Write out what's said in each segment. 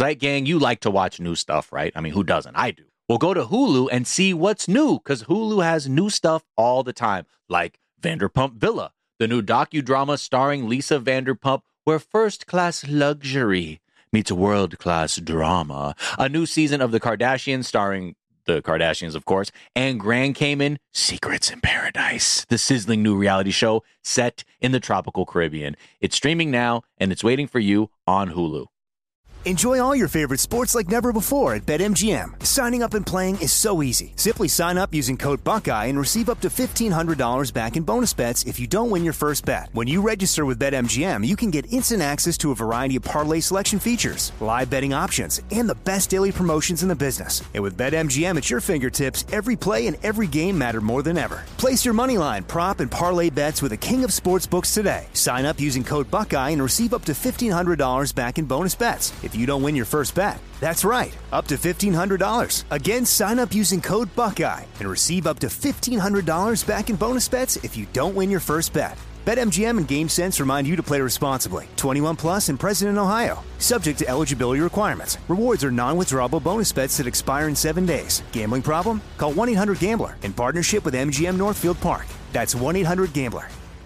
Zeit Gang, you like to watch new stuff, right? I mean, who doesn't? I do. Well, go to Hulu and see what's new, because Hulu has new stuff all the time, like Vanderpump Villa, the new docudrama starring Lisa Vanderpump, where first-class luxury meets world-class drama. A new season of The Kardashians starring the Kardashians, of course, and Grand Cayman, Secrets in Paradise, the sizzling new reality show set in the tropical Caribbean. It's streaming now, and it's waiting for you on Hulu. Enjoy all your favorite sports like never before at BetMGM. Signing up and playing is so easy. Simply sign up using code Buckeye and receive up to $1,500 back in bonus bets if you don't win your first bet. When you register with BetMGM, you can get instant access to a variety of parlay selection features, live betting options, and the best daily promotions in the business. And with BetMGM at your fingertips, every play and every game matter more than ever. Place your moneyline, prop, and parlay bets with the king of sportsbooks today. Sign up using code Buckeye and receive up to $1,500 back in bonus bets if you don't win your first bet. That's right, up to $1,500. Again, sign up using code Buckeye and receive up to $1,500 back in bonus bets if you don't win your first bet. BetMGM and GameSense remind you to play responsibly. 21 plus and present in Ohio. Subject to eligibility requirements. Rewards are non-withdrawable bonus bets that expire in 7 days. Gambling problem? Call 1-800-GAMBLER in partnership with MGM Northfield Park. That's 1-800-GAMBLER.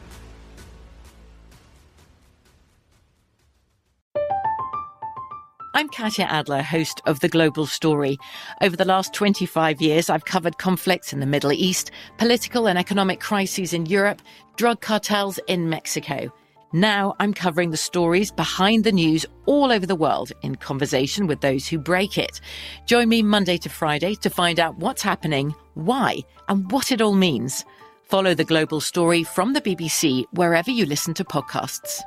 I'm Katya Adler, host of The Global Story. Over the last 25 years, I've covered conflicts in the Middle East, political and economic crises in Europe, drug cartels in Mexico. Now I'm covering the stories behind the news all over the world in conversation with those who break it. Join me Monday to Friday to find out what's happening, why, and what it all means. Follow The Global Story from the BBC wherever you listen to podcasts.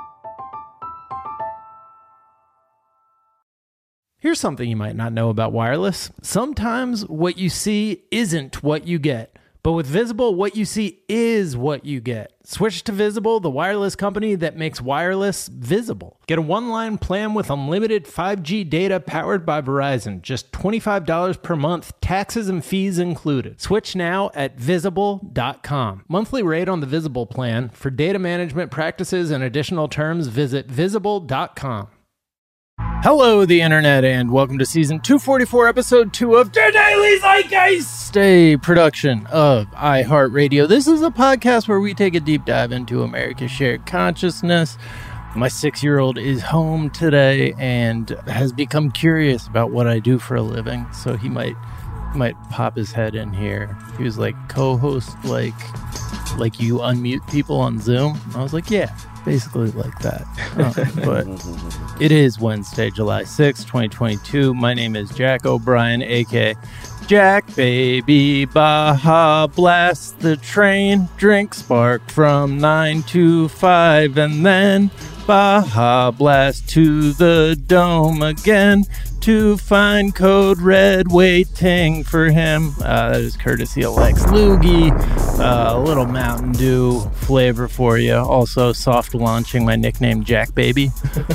Here's something you might not know about wireless. Sometimes what you see isn't what you get. But with Visible, what you see is what you get. Switch to Visible, the wireless company that makes wireless visible. Get a one-line plan with unlimited 5G data powered by Verizon. Just $25 per month, taxes and fees included. Switch now at Visible.com. Monthly rate on the Visible plan. For data management practices and additional terms, visit Visible.com. Hello, the internet, and welcome to season 244, episode 2 of The Daily Zeitgeist, a production of iHeartRadio. This is a podcast where we take a deep dive into America's shared consciousness. My 6-year-old is home today and has become curious about what I do for a living, so he might pop his head in here. He was like, co-host, like you unmute people on Zoom? I was like, yeah. Basically like that. But it is Wednesday, July 6th, 2022. My name is Jack O'Brien, a.k.a. Jack Baby Baja Blast the train. Drink spark from 9 to 5 and then Baja Blast to the dome again to find code red waiting for him. That is courtesy of Lex Lugie. A little Mountain Dew flavor for you. Also soft launching my nickname Jack Baby.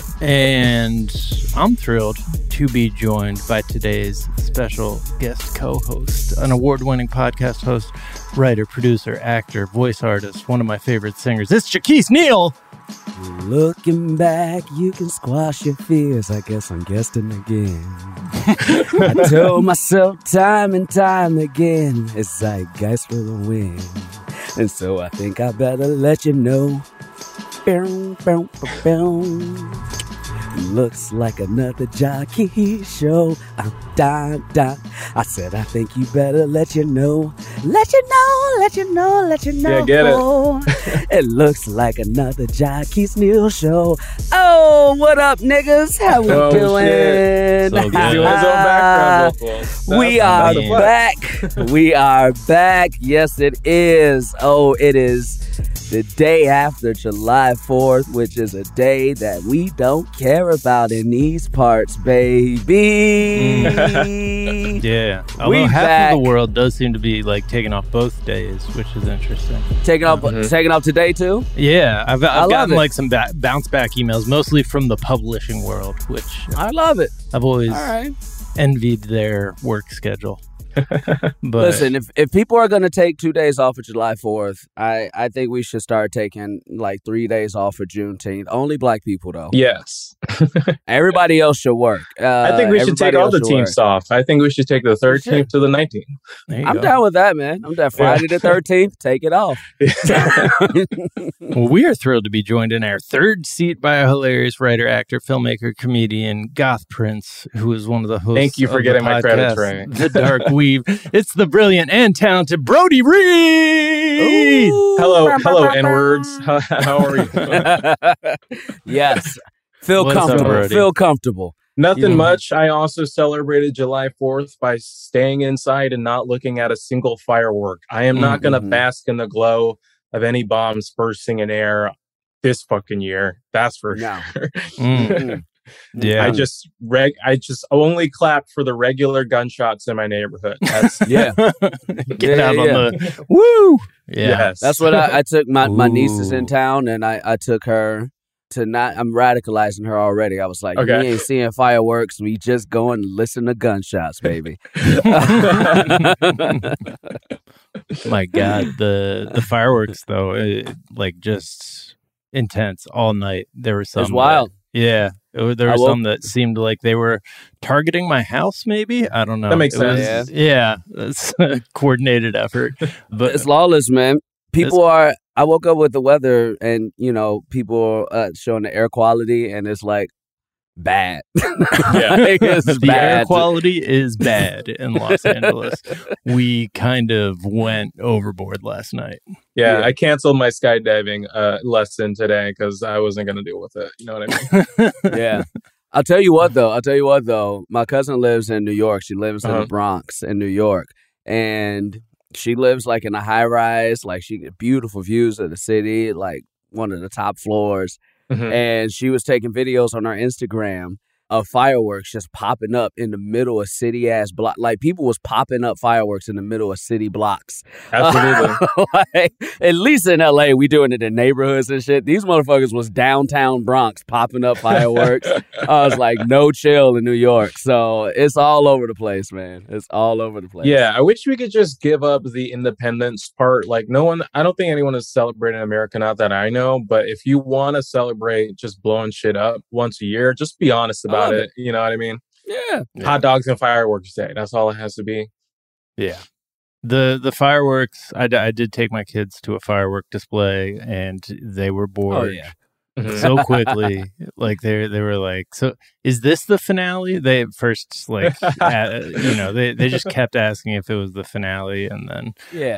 And I'm thrilled to be joined by today's special guest co-host, an award-winning podcast host, writer, producer, actor, voice artist, one of my favorite singers. It's Jaquise Neal. Looking back, you can squash your fears. I guess I'm guessing again. I told myself time and time again, it's Zeitgeist for the win. And so I think I better let you know. Boom, boom, boom. Looks like another jockey show. I said, I think you better let you know. Let you know. Yeah, get it. It looks like another Jaquise Neal show. Oh, what up, niggas? How we doing? So We are back. We are back. Yes, it is. Oh, it is the day after July 4th, which is a day that we don't care about in these parts, baby. Yeah. Although half of the world does seem to be like taking off both days, which is interesting. Taking off today too? Yeah. I've gotten like some bounce back emails, mostly from the publishing world, which I love it. I've always envied their work schedule. But Listen, if people are going to take 2 days off of July 4th, I think we should start taking like 3 days off for Juneteenth. Only black people, though. Yes. Everybody else should work. I think we should take all the teams off. I think we should take the 13th to the 19th. I'm down with that, man. I'm down. Friday the 13th, take it off. Well, we are thrilled to be joined in our third seat by a hilarious writer, actor, filmmaker, comedian, goth prince, who is one of the hosts. Thank you for getting my credits right. The Dark Weave. It's the brilliant and talented Brody Reed. Hello, N-words. How are you? Yes. Feel What's up, comfortable. Brody? Feel comfortable. Nothing much. I also celebrated July 4th by staying inside and not looking at a single firework. I am not going to bask in the glow of any bombs bursting in air this fucking year. That's for sure. Yeah. I just only clap for the regular gunshots in my neighborhood. That's Get out on the woo. Yeah. Yes. That's what I took my niece is in town, and I took her to not. I'm radicalizing her already. I was like, we ain't seeing fireworks. We just go and listen to gunshots, baby. My God, the fireworks though, like just intense all night. There were some. It's wild. There were some that seemed like they were targeting my house. Maybe I don't know. That makes sense. Yeah, it's a coordinated effort, but It's lawless, man. I woke up with the weather, and people showing the air quality, and it's like bad. It's the bad. air quality is bad in Los Angeles. We kind of went overboard last night. Yeah, I canceled my skydiving lesson today because I wasn't going to deal with it. You know what I mean? Yeah. I'll tell you what, though. My cousin lives in New York. She lives in the Bronx in New York. And she lives like in a high rise. Like she get beautiful views of the city, like one of the top floors. And she was taking videos on her Instagram of fireworks just popping up in the middle of city ass block. Like people was popping up fireworks in the middle of city blocks. Absolutely. Like, at least in LA, we doing it in neighborhoods and shit. These motherfuckers was downtown Bronx popping up fireworks. I was like, no chill in New York. So it's all over the place, man. It's all over the place. Yeah, I wish we could just give up the independence part. Like I don't think anyone is celebrating America, not that I know. But if you want to celebrate just blowing shit up once a year, just be honest about it. You know what I mean? Yeah. Hot dogs and fireworks day. That's all it has to be. Yeah. The fireworks, I did take my kids to a firework display, and they were bored so quickly. Like they were like, so is this the finale? They first they just kept asking if it was the finale, and then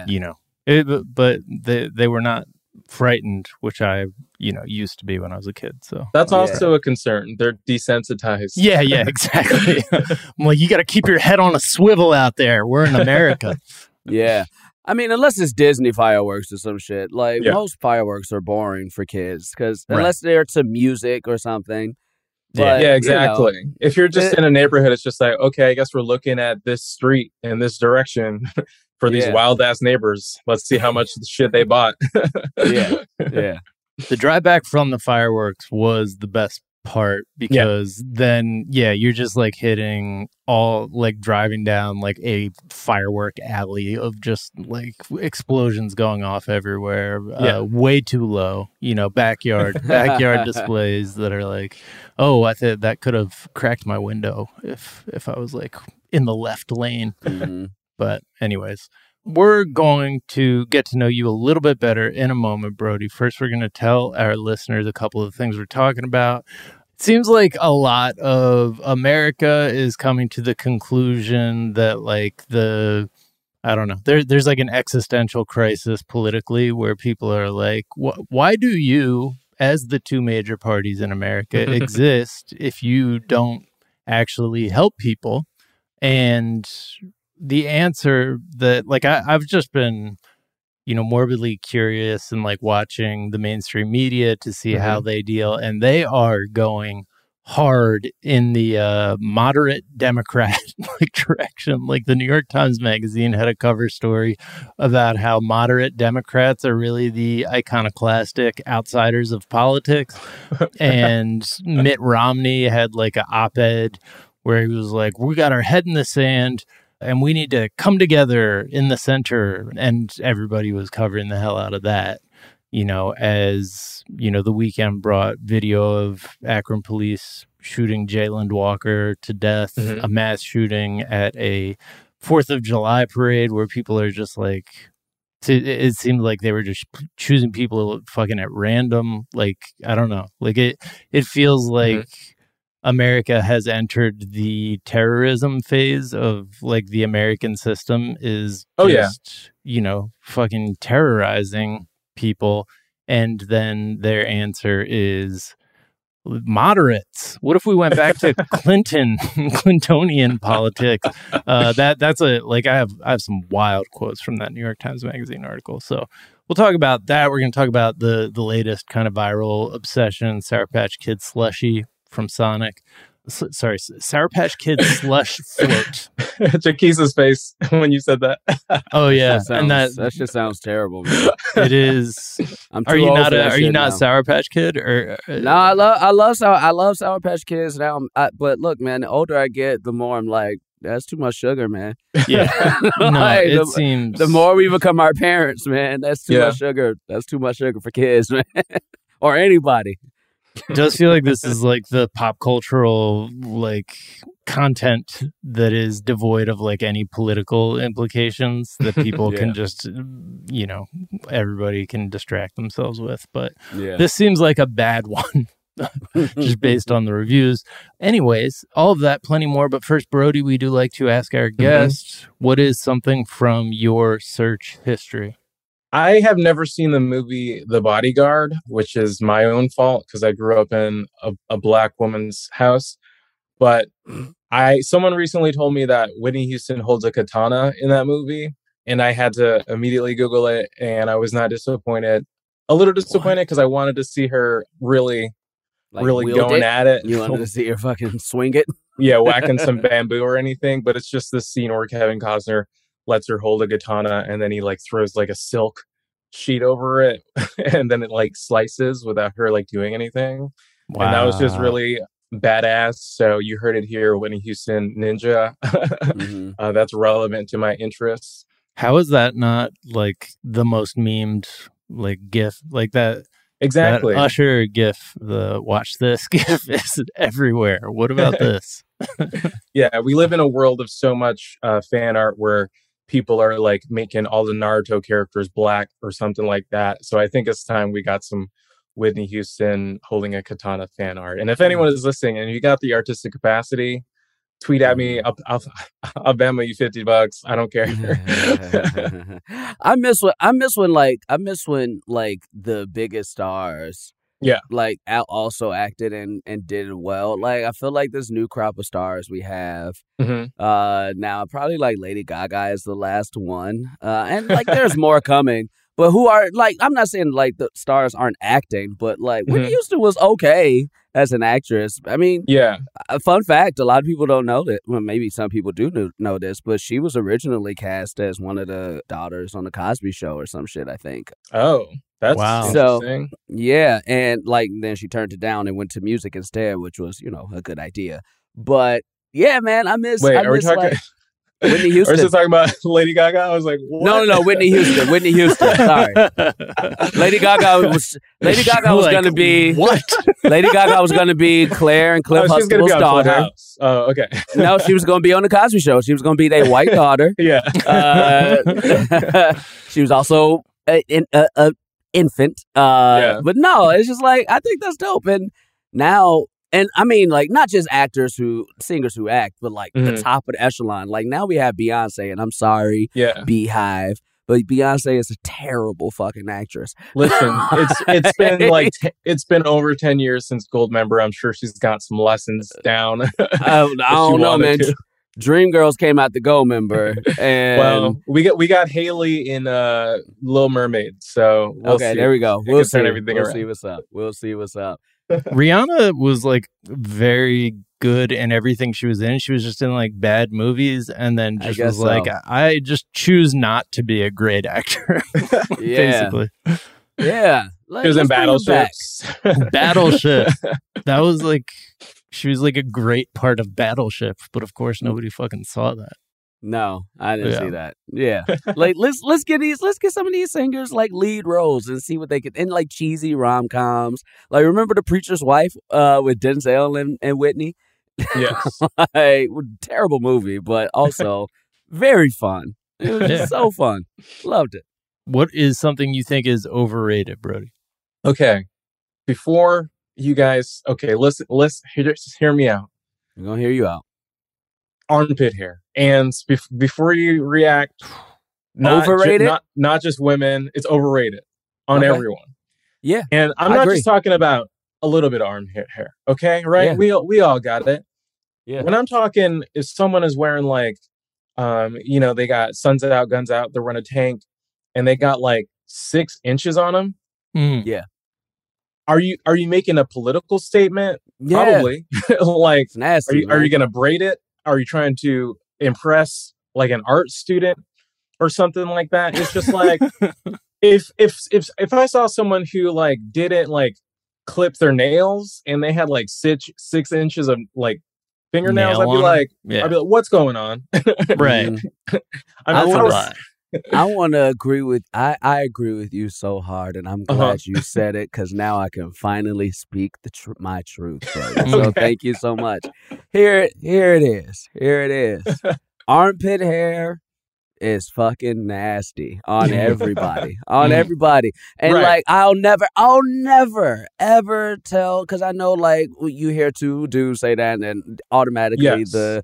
but they were not frightened, which I used to be when I was a kid. So that's also a concern. They're desensitized. Yeah, exactly. I'm like, you got to keep your head on a swivel out there. We're in America. Yeah. I mean, unless it's Disney fireworks or some shit. Like, most fireworks are boring for kids because unless they're to music or something. But, yeah, exactly. If you're just in a neighborhood, it's just like, okay, I guess we're looking at this street in this direction for these wild ass neighbors. Let's see how much shit they bought. Yeah. The drive back from the fireworks was the best part because then you're just like hitting all like driving down like a firework alley of just like explosions going off everywhere. Way too low, backyard displays that are like, oh, I thought that could have cracked my window if I was like in the left lane. But anyways, we're going to get to know you a little bit better in a moment, Brody. First, we're going to tell our listeners a couple of things we're talking about. It seems like a lot of America is coming to the conclusion that like I don't know, there's like an existential crisis politically where people are like, why do you, as the two major parties in America, exist if you don't actually help people? And the answer that like I've just been, morbidly curious and like watching the mainstream media to see how they deal. And they are going hard in the moderate Democrat like direction. Like the New York Times Magazine had a cover story about how moderate Democrats are really the iconoclastic outsiders of politics. And Mitt Romney had like an op-ed where he was like, we got our head in the sand. and we need to come together in the center. And everybody was covering the hell out of that, as, The Weeknd brought video of Akron police shooting Jayland Walker to death, a mass shooting at a 4th of July parade where people are just like, it seemed like they were just choosing people fucking at random. Like, I don't know. Like it feels like America has entered the terrorism phase of like the American system is fucking terrorizing people. And then their answer is moderates. What if we went back to Clintonian politics? That's I have some wild quotes from that New York Times Magazine article. So we'll talk about that. We're going to talk about the latest kind of viral obsession, Sour Patch Kids slushy from Sonic. Sour Patch Kids slush float. Jaquisa's face when you said that. Oh yeah, that just sounds terrible, man. It is. Are you not Sour Patch Kid or? No, I love Sour Patch Kids now. But look, man, the older I get, the more I'm like, that's too much sugar, man. Yeah, it seems. The more we become our parents, man, that's too much sugar. That's too much sugar for kids, man, or anybody. It does feel like this is like the pop cultural like content that is devoid of like any political implications that people can just, everybody can distract themselves with. But this seems like a bad one just based on the reviews. Anyways, all of that, plenty more. But first, Brody, we do like to ask our guest, what is something from your search history? I have never seen the movie The Bodyguard, which is my own fault because I grew up in a black woman's house. But someone recently told me that Whitney Houston holds a katana in that movie, and I had to immediately Google it, and I was not disappointed. A little disappointed because I wanted to see her really going at it. You wanted to see her fucking swing it? Yeah, whacking some bamboo or anything. But it's just this scene where Kevin Costner lets her hold a katana, and then he like throws like a silk sheet over it, and then it like slices without her like doing anything. Wow. And that was just really badass. So you heard it here, Whitney Houston Ninja. That's relevant to my interests. How is that not like the most memed like GIF like that? Exactly. That Usher GIF, the watch this GIF is everywhere. What about this? Yeah, we live in a world of so much fan art where people are like making all the Naruto characters black or something like that. So I think it's time we got some Whitney Houston holding a katana fan art. And if anyone is listening and you got the artistic capacity, tweet at me. I'll Venmo you $50. I don't care. I miss when the biggest stars like also acted and did it well. Like I feel like this new crop of stars we have now, probably like Lady Gaga is the last one, and like there's more coming. But who are like, I'm not saying like the stars aren't acting, but like Whitney Houston was okay as an actress. I mean, a fun fact, a lot of people don't know that. Well, maybe some people do know this, but she was originally cast as one of the daughters on the Cosby Show or some shit, I think. Oh, that's interesting. So, yeah, and like then she turned it down and went to music instead, which was, a good idea. But yeah, man, I miss. Wait, are we talking? Like, Whitney Houston. Or is it talking about Lady Gaga? I was like, what? No, Whitney Houston. Whitney Houston. Sorry. Lady Gaga was going to be what? Lady Gaga was going to be Claire and Cliff Huxtable's daughter. Oh, okay. No, she was going to be on the Cosby Show. She was going to be their white daughter. Yeah. She was also an infant. But no, it's just like I think that's dope. And now. And I mean, like, not just singers who act, but like the top of the echelon. Like now we have Beyonce, and I'm sorry, Beehive, but Beyonce is a terrible fucking actress. Listen, it's been over 10 years since Goldmember. I'm sure she's got some lessons down. I don't know, man. Dreamgirls came out the Goldmember, and well, we got Haley in Little Mermaid. So we'll see. There we go. We'll see everything. We'll see what's up. We'll see what's up. Rihanna was like very good in everything she was in. She was just in like bad movies, and then just was like, I just choose not to be a great actor. Basically. Yeah. Like, she was in Battleships. Battleship. That was like, she was like a great part of Battleship, but of course nobody fucking saw that. No, I didn't see that. Yeah, like let's get some of these singers like lead roles and see what they could in like cheesy rom-coms. Like remember The Preacher's Wife with Denzel and Whitney? Yes. Like, terrible movie, but also very fun. It was just so fun. Loved it. What is something you think is overrated, Brody? Okay, before you guys, listen, hear me out. I'm gonna hear you out. Armpit hair, and before you react, overrated, not just women, it's overrated on everyone. Yeah, and I'm not just talking about a little bit of armpit hair. Okay, right? Yeah. We all got it. Yeah. When I'm talking, if someone is wearing like, they got suns out, guns out, they're running a tank, and they got like 6 inches on them. Yeah. Are you making a political statement? Yeah. Probably. Like, it's nasty, are you going to braid it? Are you trying to impress like an art student or something like that? It's just like if I saw someone who like didn't like clip their nails and they had like 6 inches of like fingernails, I'd be like, what's going on? Right. I want to agree with I agree with you so hard, and I'm glad you said it because now I can finally speak my truth, brother. So thank you so much. Here it is. Armpit hair is fucking nasty on everybody, everybody. And like, I'll never ever tell, because I know like you hear two dudes say that, and then automatically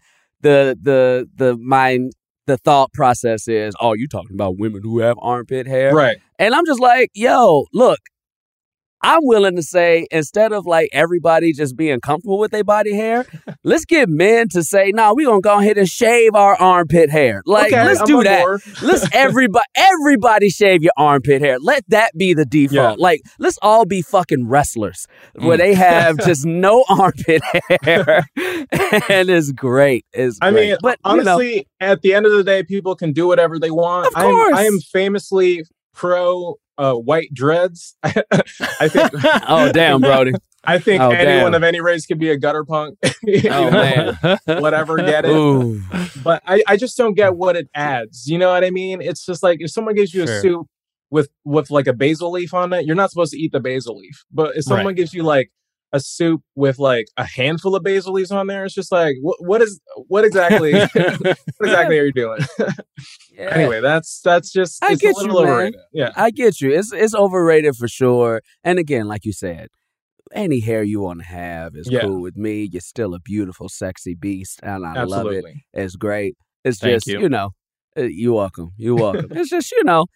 the thought process is, oh, you talking about women who have armpit hair, right? And I'm just like, yo, look, I'm willing to say, instead of like everybody just being comfortable with their body hair, let's get men to say, no, we're going to go ahead and shave our armpit hair. Like, let's do that. Let's everybody shave your armpit hair. Let that be the default. Yeah. Like, let's all be fucking wrestlers where they have just no armpit hair. And it's great. I mean, but honestly, at the end of the day, people can do whatever they want. Of course. I am famously pro white dreads. I think. Oh damn, Brody! I think anyone of any race could be a gutter punk. Man, whatever, get it. Ooh. But I just don't get what it adds. You know what I mean? It's just like if someone gives you a soup with like a basil leaf on it, you're not supposed to eat the basil leaf. But if someone gives you like a soup with like a handful of basil leaves on there, it's just like what exactly what exactly are you doing? Anyway, that's just it's a little overrated. Yeah, I get you. It's overrated for sure. And again, like you said, any hair you want to have is cool with me. You're still a beautiful, sexy beast, and I love it. It's great. It's just you're welcome. You're welcome. It's just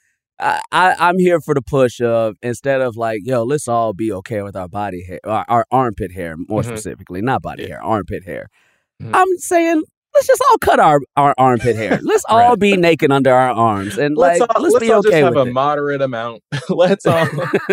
I'm here for the push of, instead of like, yo, let's all be okay with our body hair, our armpit hair, more specifically, not body hair, armpit hair. I'm saying, let's just all cut our armpit hair. Let's all be naked under our arms, and let's be all okay just have with a moderate amount. let's all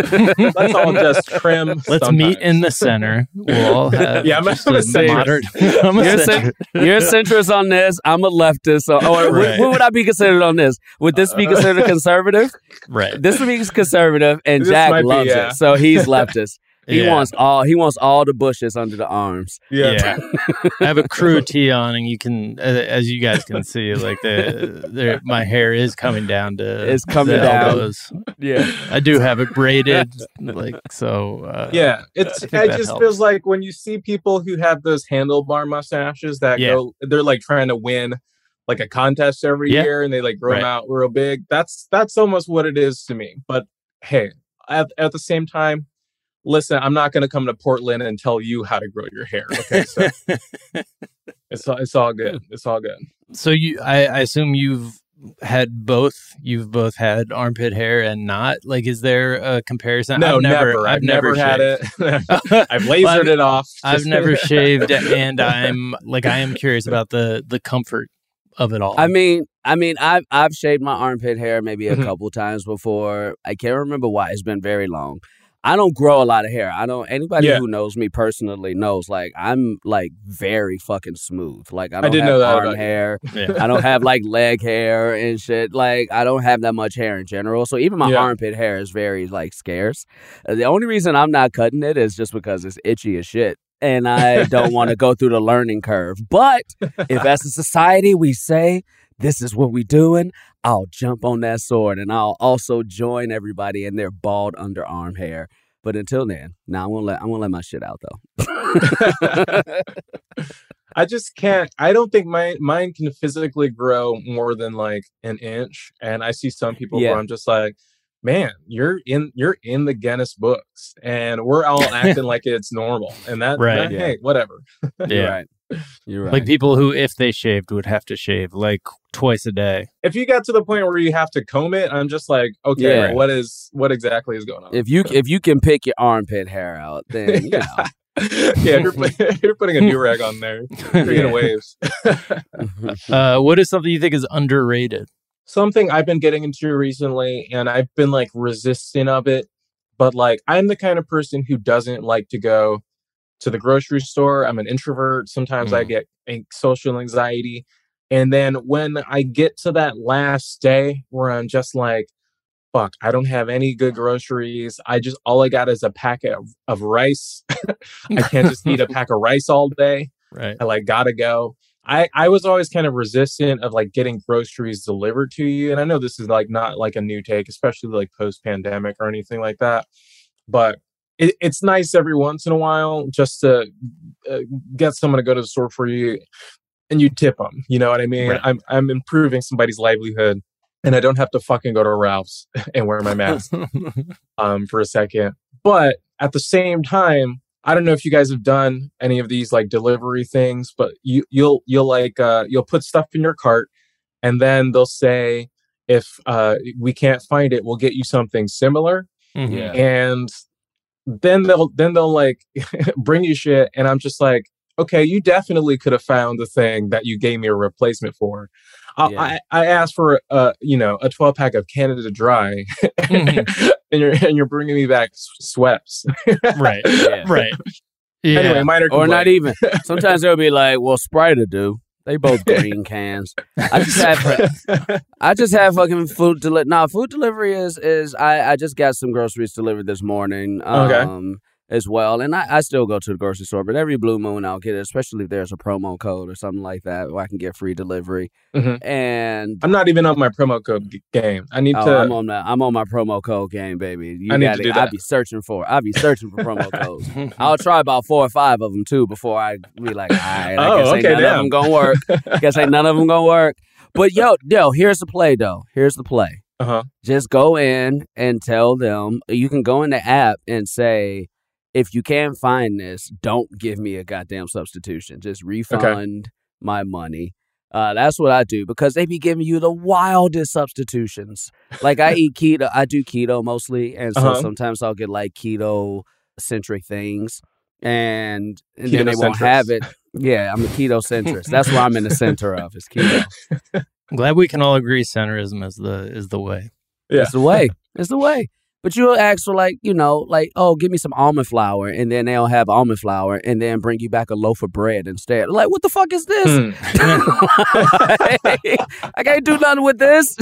just trim. Let's meet in the center. We'll all have I'm a moderate. You're a centrist on this. I'm a leftist. So, what would I be considered on this? Would this be considered conservative? Right. This would be conservative, and Jack loves it, so he's leftist. He wants all the bushes under the arms. Yeah. I have a crew tee on, and you can, as you guys can see, like my hair is coming down to elbows. Yeah, I do have it braided, like so. It just feels like when you see people who have those handlebar mustaches that they're like trying to win like a contest every year, and they like grow them out real big. That's almost what it is to me. But hey, at the same time, listen, I'm not going to come to Portland and tell you how to grow your hair. Okay, so it's all good. It's all good. So I assume you've had both. You've both had armpit hair and not. Like, is there a comparison? No, never. I've never had it. I've lasered it off. I've never shaved, and I am curious about the comfort of it all. I mean, I've shaved my armpit hair maybe a couple times before. I can't remember why. It's been very long. I don't grow a lot of hair. Anybody who knows me personally knows, like, I'm like very fucking smooth. Like, I don't have arm hair. Yeah. I don't have like leg hair and shit. Like, I don't have that much hair in general. So even my armpit hair is very like scarce. The only reason I'm not cutting it is just because it's itchy as shit. and I don't want to go through the learning curve. But if as a society we say, this is what we're doing, I'll jump on that sword, and I'll also join everybody in their bald underarm hair. But until then, I'm gonna let my shit out though. I just can't. I don't think mine can physically grow more than like an inch. And I see some people where I'm just like, man, you're in the Guinness books, and we're all acting like it's normal. And that, hey, whatever. You're right. Like people who, if they shaved, would have to shave like twice a day. If you got to the point where you have to comb it, I'm just like, okay, what exactly is going on? If you can pick your armpit hair out, then you know. If you're putting a do-rag on there, you're getting waves. What is something you think is underrated? Something I've been getting into recently, and I've been like resistant of it, but like I'm the kind of person who doesn't like to go to the grocery store. I'm an introvert. Sometimes I get social anxiety. And then when I get to that last day where I'm just like, fuck, I don't have any good groceries. All I got is a packet of rice. I can't just eat a pack of rice all day. Right. I like gotta go. I was always kind of resistant of like getting groceries delivered to you. And I know this is like not like a new take, especially like post-pandemic or anything like that. But it's nice every once in a while just to get someone to go to the store for you, and you tip them. You know what I mean? Right. I'm improving somebody's livelihood, and I don't have to fucking go to Ralph's and wear my mask for a second. But at the same time, I don't know if you guys have done any of these like delivery things, but you'll put stuff in your cart, and then they'll say, if we can't find it, we'll get you something similar. Mm-hmm. Yeah. And then they'll like bring you shit, and I'm just like, okay, you definitely could have found the thing that you gave me a replacement for. I asked for a 12-pack of Canada Dry, and you're bringing me back Sweps. Right. Yeah. Right. Yeah. Anyway, minor complaint. Or not even. Sometimes they'll be like, well, Sprite will do. They both green cans. I just have fucking food delivery. Nah, food delivery is I just got some groceries delivered this morning. As well. And I still go to the grocery store, but every blue moon I'll get it, especially if there's a promo code or something like that where I can get free delivery. Mm-hmm. And I'm not even on my promo code game. I need to. I'm on my promo code game, baby. I need to do that. I'll be searching for promo codes. I'll try about 4 or 5 of them too before I be like, all right, I guess ain't none of them gonna work. Guess ain't none of them gonna work. But yo, here's the play though. Here's the play. Just go in and tell them. You can go in the app and say, if you can't find this, don't give me a goddamn substitution. Just refund my money. That's what I do, because they be giving you the wildest substitutions. Like I eat keto. I do keto mostly. And so sometimes I'll get like keto-centric things. And then they won't have it. Yeah, I'm a keto centrist. That's what I'm in the center of, is keto. I'm glad we can all agree centrism is the way. Yeah. It's the way. It's the way. But you'll ask for oh, give me some almond flour, and then they'll have almond flour, and then bring you back a loaf of bread instead. Like, what the fuck is this? I can't do nothing with this.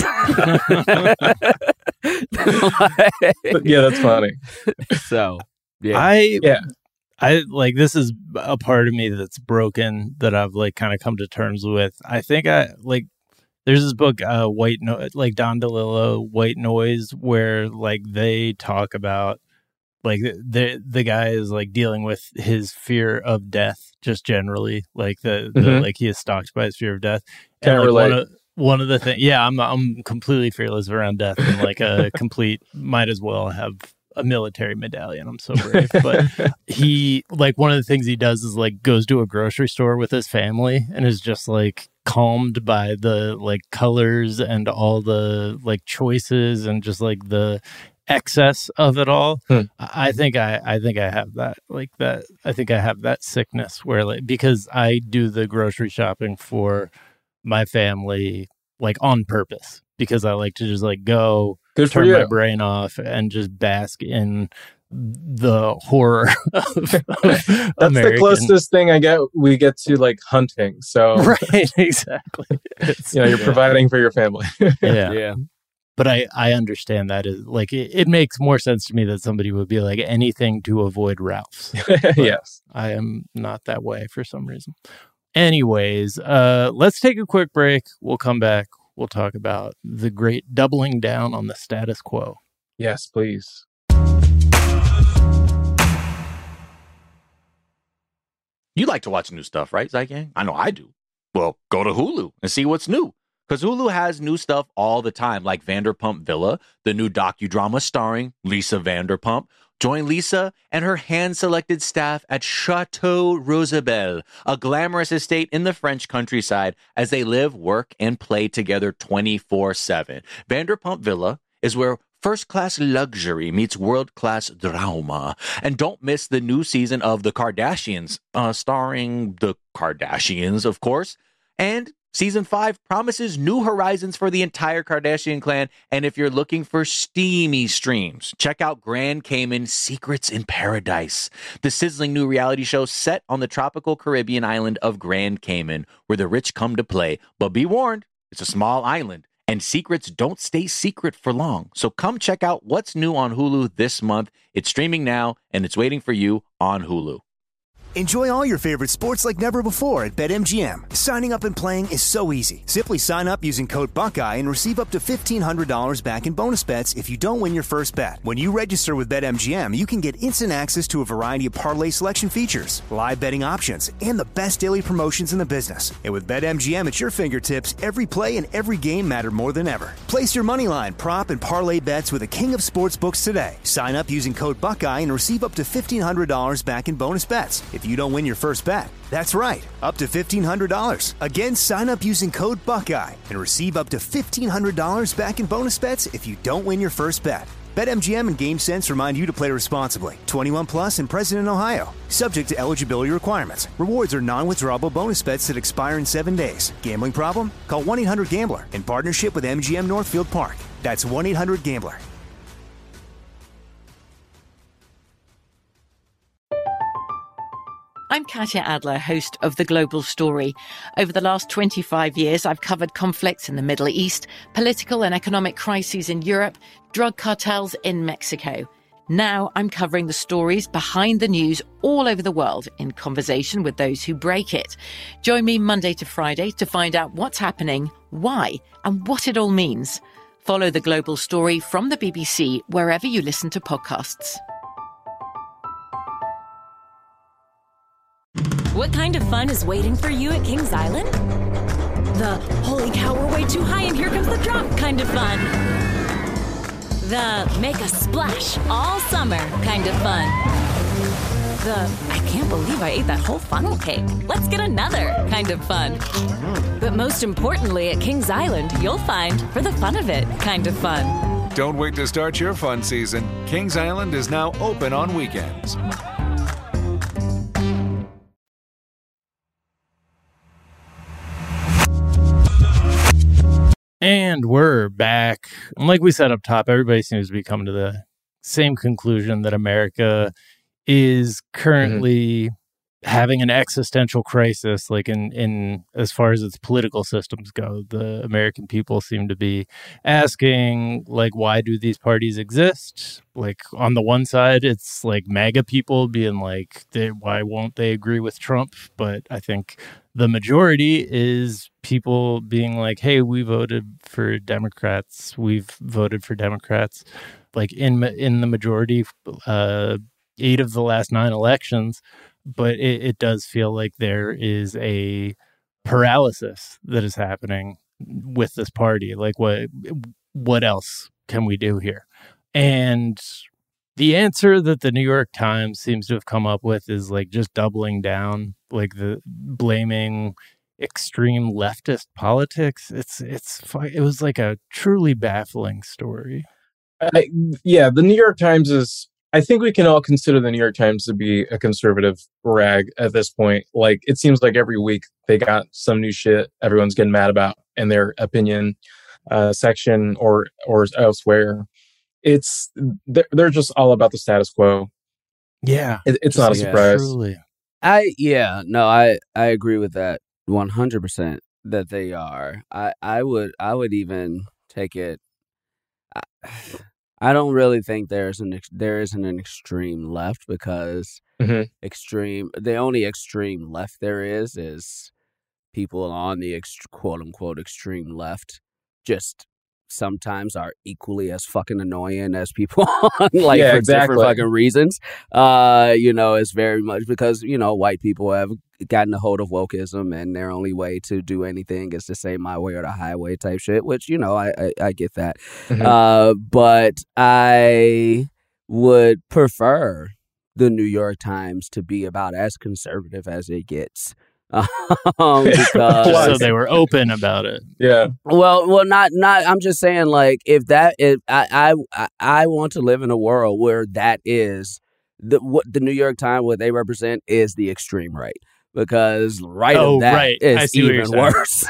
Yeah, that's funny. So, yeah. I like, this is a part of me that's broken that I've like kind of come to terms with. I think there's this book, Don DeLillo, White Noise, where like they talk about like the guy is like dealing with his fear of death just generally, like like he is stalked by his fear of death. Can't relate. One of the things, I'm completely fearless around death, and like a complete might as well have a military medallion. I'm so brave. But he, like, one of the things he does is like goes to a grocery store with his family and is just like calmed by the like colors and all the like choices and just like the excess of it all. I think I have that, like that. I think I have that sickness where, like, because I do the grocery shopping for my family like on purpose, because I like to just like go turn my brain off and just bask in the horror of That's the closest thing we get to like hunting. So right, exactly. you're providing for your family. Yeah. But I understand that is like it makes more sense to me that somebody would be like anything to avoid Ralph's. Yes. I am not that way for some reason. Anyways, let's take a quick break. We'll come back. We'll talk about the great doubling down on the status quo. Yes, please. You like to watch new stuff, right, Zygang? I know I do. Well, go to Hulu and see what's new. Because Hulu has new stuff all the time, like Vanderpump Villa, the new docudrama starring Lisa Vanderpump. Join Lisa and her hand-selected staff at Chateau Rosabelle, a glamorous estate in the French countryside, as they live, work, and play together 24/7. Vanderpump Villa is where first-class luxury meets world-class drama. And don't miss the new season of The Kardashians, starring the Kardashians, of course. And Season 5 promises new horizons for the entire Kardashian clan, and if you're looking for steamy streams, check out Grand Cayman Secrets in Paradise, the sizzling new reality show set on the tropical Caribbean island of Grand Cayman, where the rich come to play. But be warned, it's a small island, and secrets don't stay secret for long. So come check out what's new on Hulu this month. It's streaming now, and it's waiting for you on Hulu. Enjoy all your favorite sports like never before at BetMGM. Signing up and playing is so easy. Simply sign up using code Buckeye and receive up to $1,500 back in bonus bets if you don't win your first bet. When you register with BetMGM, you can get instant access to a variety of parlay selection features, live betting options, and the best daily promotions in the business. And with BetMGM at your fingertips, every play and every game matter more than ever. Place your moneyline, prop, and parlay bets with the king of sportsbooks today. Sign up using code Buckeye and receive up to $1,500 back in bonus bets if you don't win your first bet. That's right, up to $1,500. Again, sign up using code Buckeye and receive up to $1,500 back in bonus bets if you don't win your first bet. BetMGM and GameSense remind you to play responsibly. 21 plus and present in Ohio. Subject to eligibility requirements. Rewards are non-withdrawable bonus bets that expire in 7 days. Gambling problem? Call 1-800-GAMBLER in partnership with MGM Northfield Park. That's 1-800-GAMBLER. I'm Katya Adler, host of The Global Story. Over the last 25 years, I've covered conflicts in the Middle East, political and economic crises in Europe, drug cartels in Mexico. Now I'm covering the stories behind the news all over the world in conversation with those who break it. Join me Monday to Friday to find out what's happening, why, and what it all means. Follow The Global Story from the BBC wherever you listen to podcasts. What kind of fun is waiting for you at Kings Island? The holy cow, we're way too high and here comes the drop kind of fun. The make a splash all summer kind of fun. The I can't believe I ate that whole funnel cake. Let's get another kind of fun. But most importantly, at Kings Island, you'll find for the fun of it kind of fun. Don't wait to start your fun season. Kings Island is now open on weekends. And we're back. And like we said up top, everybody seems to be coming to the same conclusion that America is currently having an existential crisis, like in as far as its political systems go. The American people seem to be asking, like, why do these parties exist? Like, on the one side, it's like MAGA people being like, why won't they agree with Trump? But I think the majority is people being like, hey, we voted for Democrats. We've voted for Democrats. Like in the majority, 8 of the last 9 elections. But it does feel like there is a paralysis that is happening with this party. Like, what else can we do here? And the answer that the New York Times seems to have come up with is like just doubling down, like the blaming extreme leftist politics. It was like a truly baffling story. The New York Times is. I think we can all consider the New York Times to be a conservative rag at this point. Like, it seems like every week they got some new shit everyone's getting mad about in their opinion section or elsewhere. They're just all about the status quo. Yeah, it's not a surprise. Truly. I agree with that 100% that they are. I would even take it I don't really think there isn't an extreme left, because the only extreme left there is people on the quote unquote extreme left just sometimes are equally as fucking annoying as people on for different fucking reasons. It's very much because, white people have gotten a hold of wokeism, and their only way to do anything is to say my way or the highway type shit, which, I get that. But I would prefer the New York Times to be about as conservative as it gets. So they were open about it. Yeah. Well, not. I'm just saying, I want to live in a world where that is what the New York Times, what they represent, is the extreme right. Because is even worse.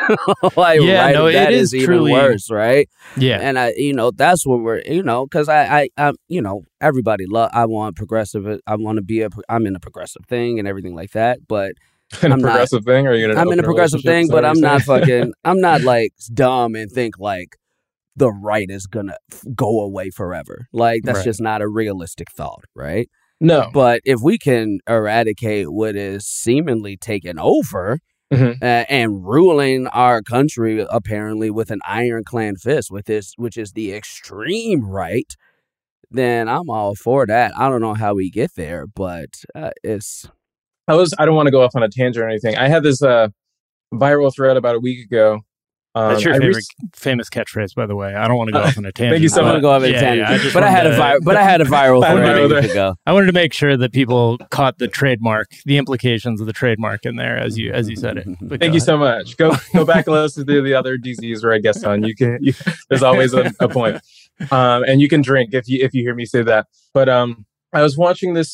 It is even truly worse, right? Yeah, and that's what we're, because I everybody I want progressive. I'm in a progressive thing and everything like that, but. I'm in a progressive thing, but I'm not fucking. I'm not dumb and think the right is gonna go away forever. That's just not a realistic thought, right? No. But if we can eradicate what is seemingly taken over and ruling our country apparently with an ironclad fist, which is the extreme right, then I'm all for that. I don't know how we get there, but it's. I don't want to go off on a tangent or anything. I had this viral thread about a week ago. That's your famous catchphrase, by the way. I don't want to go off on a tangent. Thank you so much. Go off on a tangent. But I had a viral thread a week ago. I wanted to make sure that people caught the trademark, the implications of the trademark in there as you said it. Thank you so much. Go back and listen to the other DZs where I guest on. There's always a point. And you can drink if you hear me say that. But I was watching this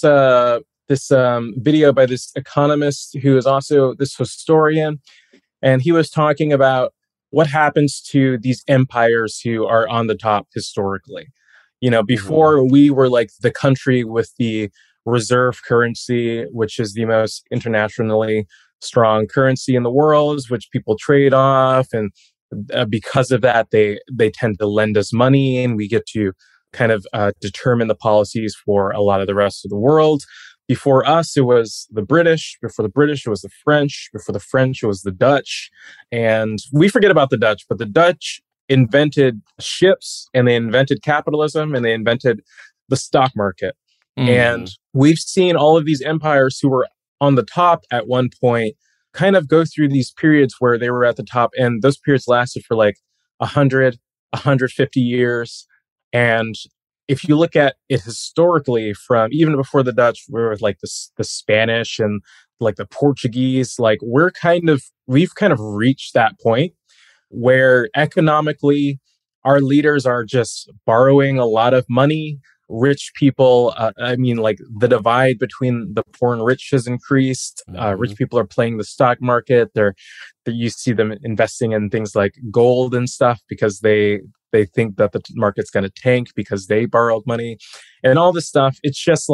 video by this economist who is also this historian, and he was talking about what happens to these empires who are on the top historically. Before we were the country with the reserve currency, which is the most internationally strong currency in the world, which people trade off, and because of that, they tend to lend us money, and we get to kind of determine the policies for a lot of the rest of the world. Before us, it was the British. Before the British, it was the French. Before the French, it was the Dutch. And we forget about the Dutch, but the Dutch invented ships, and they invented capitalism, and they invented the stock market. And we've seen all of these empires who were on the top at one point kind of go through these periods where they were at the top. And those periods lasted for 100, 150 years. And if you look at it historically, from even before the Dutch, we're with the Spanish and the Portuguese, we've kind of reached that point where economically our leaders are just borrowing a lot of money. Rich people, the divide between the poor and rich has increased. Rich people are playing the stock market. You see them investing in things like gold and stuff because they think that the market's going to tank because they borrowed money and all this stuff. It's just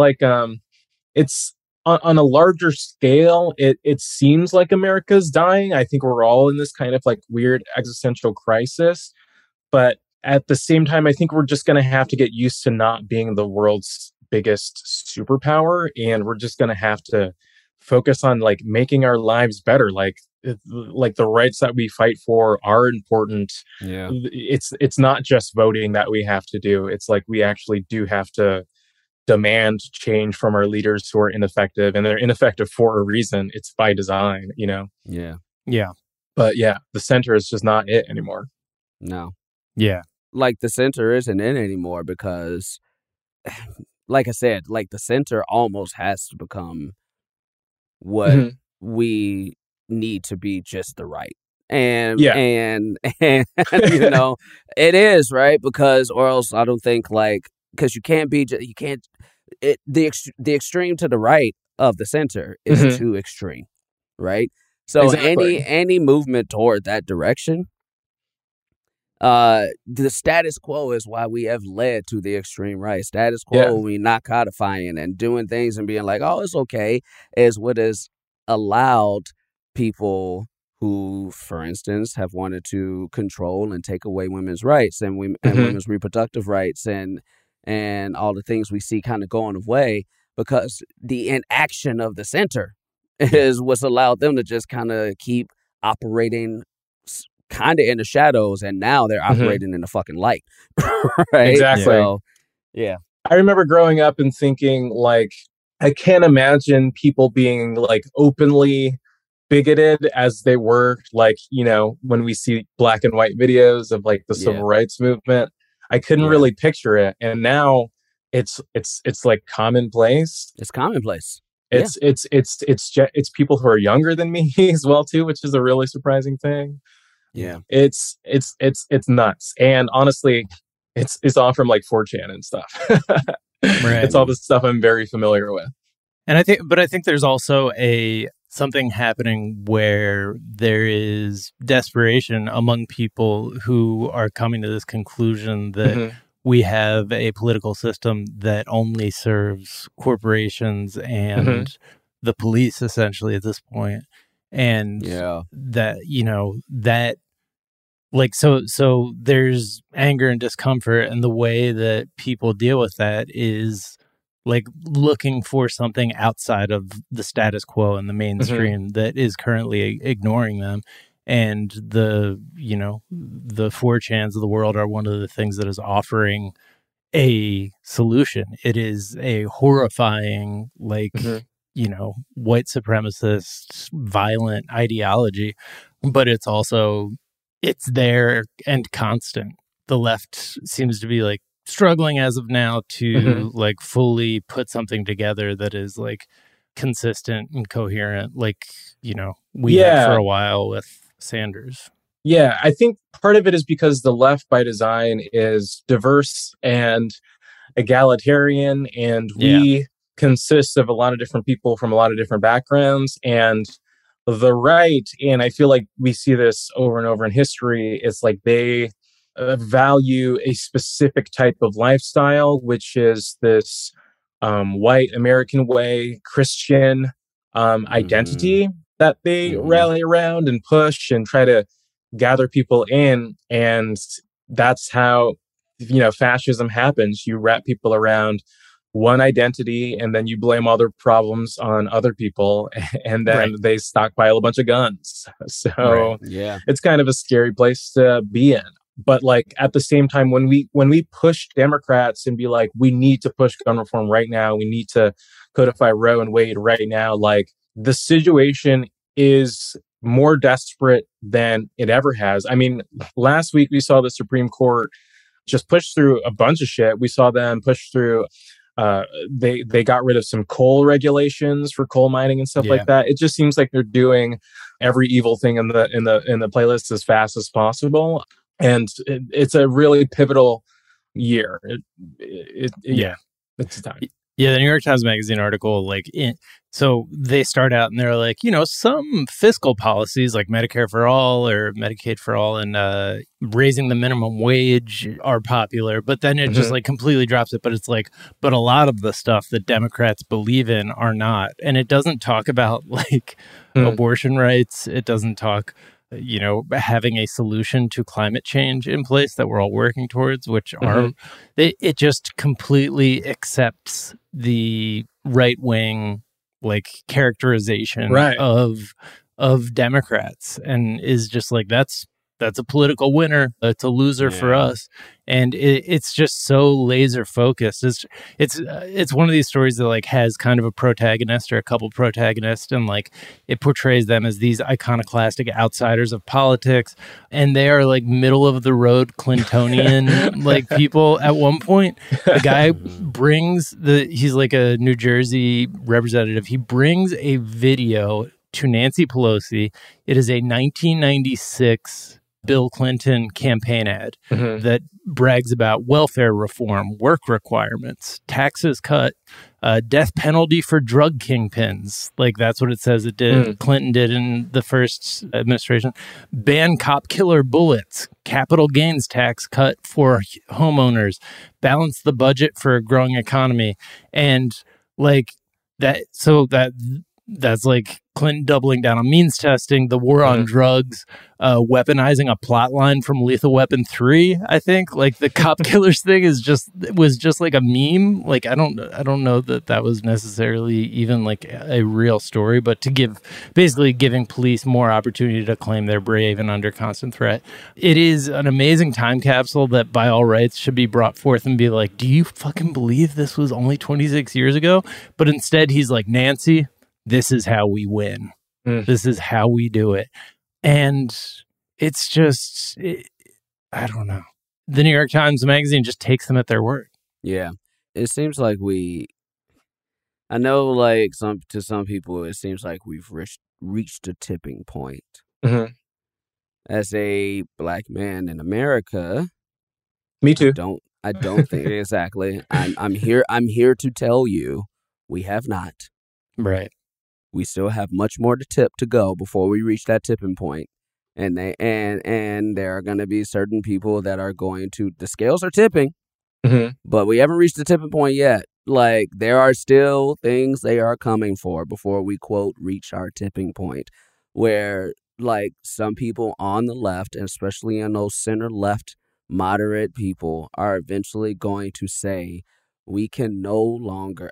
it's on a larger scale. It seems like America's dying. I think we're all in this kind of weird existential crisis, but at the same time, I think we're just going to have to get used to not being the world's biggest superpower. And we're just going to have to focus on making our lives better. The rights that we fight for are important. Yeah. It's not just voting that we have to do. It's we actually do have to demand change from our leaders who are ineffective, and they're ineffective for a reason. It's by design, Yeah. Yeah. But yeah, the center is just not it anymore. No. Yeah. The center isn't in anymore because, like I said, the center almost has to become what we need to be, just the right. And it is, right? Because, or else I don't think because the extreme to the right of the center is too extreme, right? So exactly. any movement toward that direction, the status quo is why we have led to the extreme right. Status quo, we not codifying and doing things and being oh, it's okay, is what has allowed people who, for instance, have wanted to control and take away women's rights and women's reproductive rights and all the things we see kind of going away, because the inaction of the center is what's allowed them to just kind of keep operating kind of in the shadows, and now they're operating in the fucking light. Right? Exactly. So, yeah. I remember growing up and thinking, like, I can't imagine people being like openly bigoted as they were, like, you know, when we see black and white videos of like the civil rights movement. I couldn't really picture it, and now it's like commonplace. It's commonplace. It's people who are younger than me as well too, which is a really surprising thing. Yeah, it's nuts, and honestly, it's all from like 4chan and stuff. Right. It's all the stuff I'm very familiar with. And I think there's also something happening where there is desperation among people who are coming to this conclusion that we have a political system that only serves corporations and the police, essentially, at this point. And that, you know, that, like, so there's anger and discomfort, and the way that people deal with that is like looking for something outside of the status quo and the mainstream that is currently ignoring them. And the 4chans of the world are one of the things that is offering a solution. It is a horrifying, like, you know, white supremacist, violent ideology, but it's there and constant. The left seems to be like struggling as of now to like fully put something together that is like consistent and coherent, like, you know, we had for a while with Sanders. Yeah, I think part of it is because the left by design is diverse and egalitarian, and we consist of a lot of different people from a lot of different backgrounds. And the right, and I feel like we see this over and over in history, it's like they value a specific type of lifestyle, which is this white American way, Christian identity that they rally around and push and try to gather people in. And that's how, you know, fascism happens. You wrap people around one identity, and then you blame all their problems on other people, and then they stockpile a bunch of guns. So it's kind of a scary place to be in. But like at the same time, when we push Democrats and be like, we need to push gun reform right now, we need to codify Roe and Wade right now, like the situation is more desperate than it ever has. I mean, last week we saw the Supreme Court just push through a bunch of shit. We saw them push through they got rid of some coal regulations for coal mining and stuff like that. It just seems like they're doing every evil thing in the playlist as fast as possible. And it's a really pivotal year. It's time. Yeah, the New York Times Magazine article, so they start out and they're like, you know, some fiscal policies like Medicare for all or Medicaid for all and raising the minimum wage are popular, but then it just like completely drops it. But it's like, but a lot of the stuff that Democrats believe in are not. And it doesn't talk about like abortion rights. It doesn't talk, you know, having a solution to climate change in place that we're all working towards, which are, it just completely accepts the right wing like characterization of Democrats and is just like, that's a political winner. It's a loser for us. And it's just so laser focused. It's one of these stories that like has kind of a protagonist or a couple protagonists, and like it portrays them as these iconoclastic outsiders of politics, and they are like middle of the road Clintonian like people. At one point, the guy brings he's like a New Jersey representative. He brings a video to Nancy Pelosi. It is a 1996 Bill Clinton campaign ad that brags about welfare reform, work requirements, taxes cut, death penalty for drug kingpins. Like that's what it says it did. Clinton did in the first administration. Ban cop killer bullets, capital gains tax cut for homeowners, balance the budget for a growing economy. And like that, so that That's like Clinton doubling down on means testing, the war on drugs, weaponizing a plot line from Lethal Weapon 3. I think like the cop killers thing was just like a meme. Like I don't know that was necessarily even like a real story, but to basically giving police more opportunity to claim they're brave and under constant threat. It is an amazing time capsule that by all rights should be brought forth and be like, do you fucking believe this was only 26 years ago? But instead he's like, Nancy, this is how we win. This is how we do it. And it's just, I don't know. The New York Times Magazine just takes them at their word. Yeah. It seems like I know like to some people, it seems like we've reached a tipping point. Mm-hmm. As a black man in America. Me too. I don't think exactly. I'm here to tell you we have not. Right. We still have much more to go before we reach that tipping point. And there are going to be certain people that are going to, the scales are tipping, but we haven't reached the tipping point yet. Like there are still things they are coming for before we quote reach our tipping point, where like some people on the left, and especially in those center left moderate people, are eventually going to say we can no longer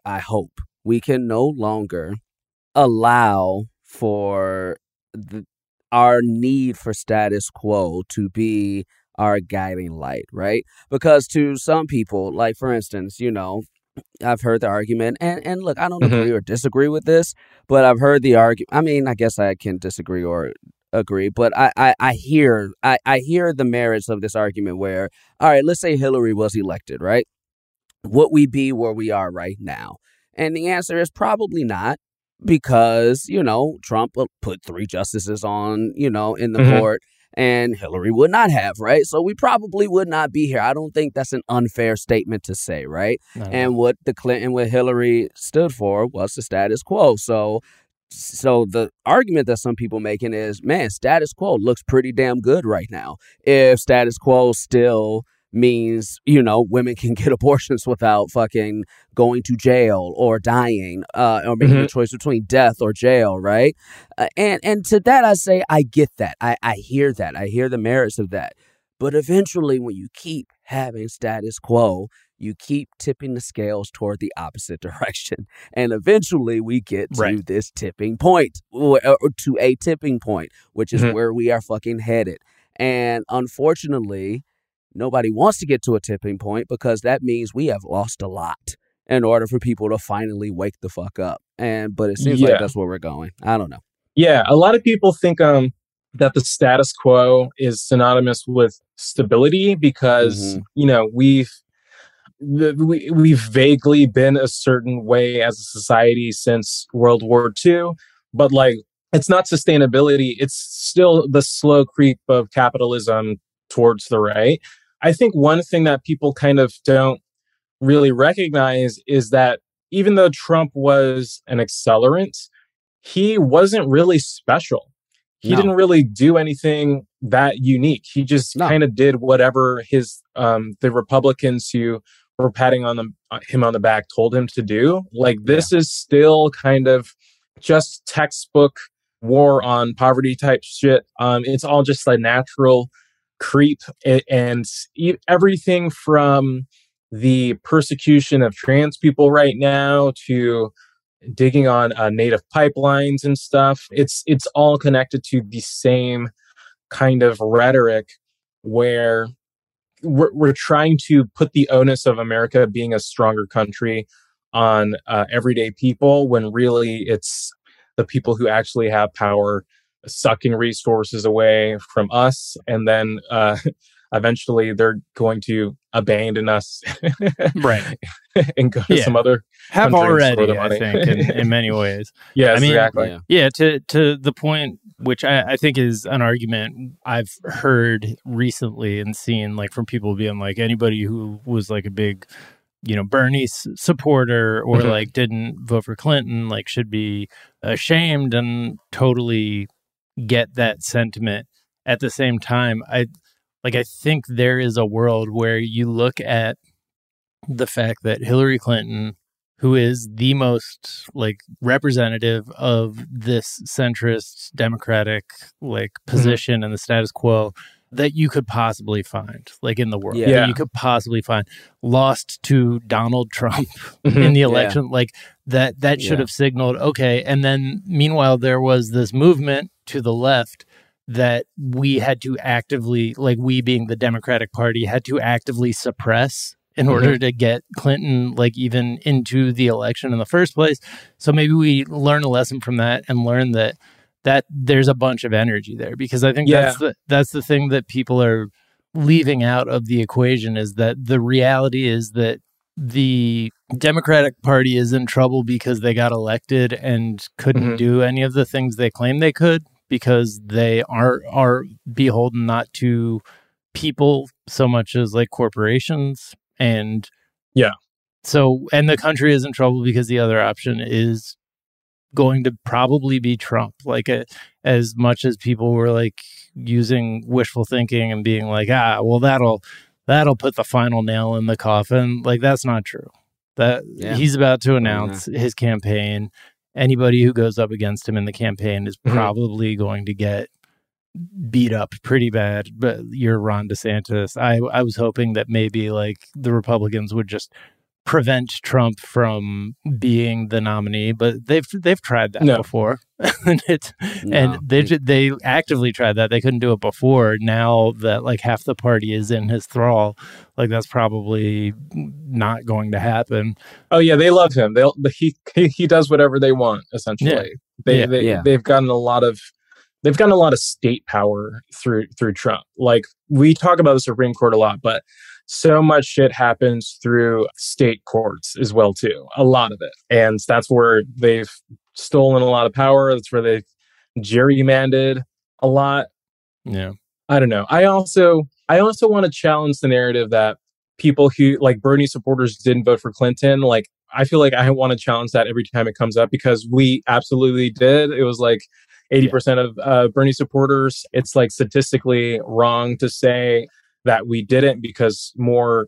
allow for our need for status quo to be our guiding light, right? Because to some people, like for instance, I've heard the argument, and look, I don't agree or disagree with this, but I've heard the argument. I mean, I guess I can disagree or agree, but I hear the merits of this argument where, all right, let's say Hillary was elected, right? Would we be where we are right now? And the answer is probably not. Because, Trump put 3 justices on, in the court, and Hillary would not have, right? So we probably would not be here. I don't think that's an unfair statement to say, right? No. And what Hillary stood for was the status quo. So the argument that some people making is, man, status quo looks pretty damn good right now. If status quo still means, women can get abortions without fucking going to jail or dying or making a choice between death or jail, right? And to that, I say, I get that. I hear that. I hear the merits of that. But eventually, when you keep having status quo, you keep tipping the scales toward the opposite direction. And eventually, we get to this tipping point, or to a tipping point, which is where we are fucking headed. And unfortunately, nobody wants to get to a tipping point because that means we have lost a lot in order for people to finally wake the fuck up. But it seems like that's where we're going. I don't know. Yeah, a lot of people think that the status quo is synonymous with stability because we've vaguely been a certain way as a society since World War II, but like it's not sustainability. It's still the slow creep of capitalism towards the right. I think one thing that people kind of don't really recognize is that even though Trump was an accelerant, he wasn't really special. He didn't really do anything that unique. He just kind of did whatever the Republicans who were patting him on the back told him to do. Like this is still kind of just textbook war on poverty type shit. It's all just a natural creep, and everything from the persecution of trans people right now to digging on native pipelines and stuff. It's all connected to the same kind of rhetoric where we're trying to put the onus of America being a stronger country on everyday people, when really it's the people who actually have power sucking resources away from us, and then eventually they're going to abandon us, right, and go to some other have already. I think in many ways, yes, exactly. To the point, which I think is an argument I've heard recently and seen, like from people being like, anybody who was like a big, Bernie supporter or like didn't vote for Clinton, like should be ashamed, and totally get that sentiment. At the same time, I think there is a world where you look at the fact that Hillary Clinton, who is the most like representative of this centrist democratic like position and the status quo that you could possibly find, like in the world, that you could possibly find, lost to Donald Trump in the election, like that should have signaled, okay. And then meanwhile, there was this movement to the left that we had to actively, like we being the Democratic Party, had to actively suppress in order to get Clinton like even into the election in the first place. So maybe we learn a lesson from that and learn that there's a bunch of energy there, because I think that's the thing that people are leaving out of the equation, is that the reality is that the Democratic Party is in trouble because they got elected and couldn't do any of the things they claim they could, because they are beholden not to people so much as like corporations. And so, and the country is in trouble because the other option is going to probably be Trump. Like as much as people were like using wishful thinking and being like, well, that'll put the final nail in the coffin. Like that's not true. That he's about to announce his campaign. Anybody who goes up against him in the campaign is probably going to get beat up pretty bad. But you're Ron DeSantis. I was hoping that maybe like the Republicans would just prevent Trump from being the nominee, but they've tried that before, and they actively tried that. They couldn't do it before. Now that like half the party is in his thrall, like that's probably not going to happen. Oh yeah, they love him. He does whatever they want essentially. They've gotten a lot of state power through Trump. Like we talk about the Supreme Court a lot, but so much shit happens through state courts as well too. A lot of it. And that's where they've stolen a lot of power. That's where they've gerrymandered a lot. Yeah. I don't know. I also want to challenge the narrative that people who like Bernie supporters didn't vote for Clinton. Like I feel like I want to challenge that every time it comes up, because we absolutely did. It was like 80% of Bernie supporters. It's like statistically wrong to say that we didn't, because more,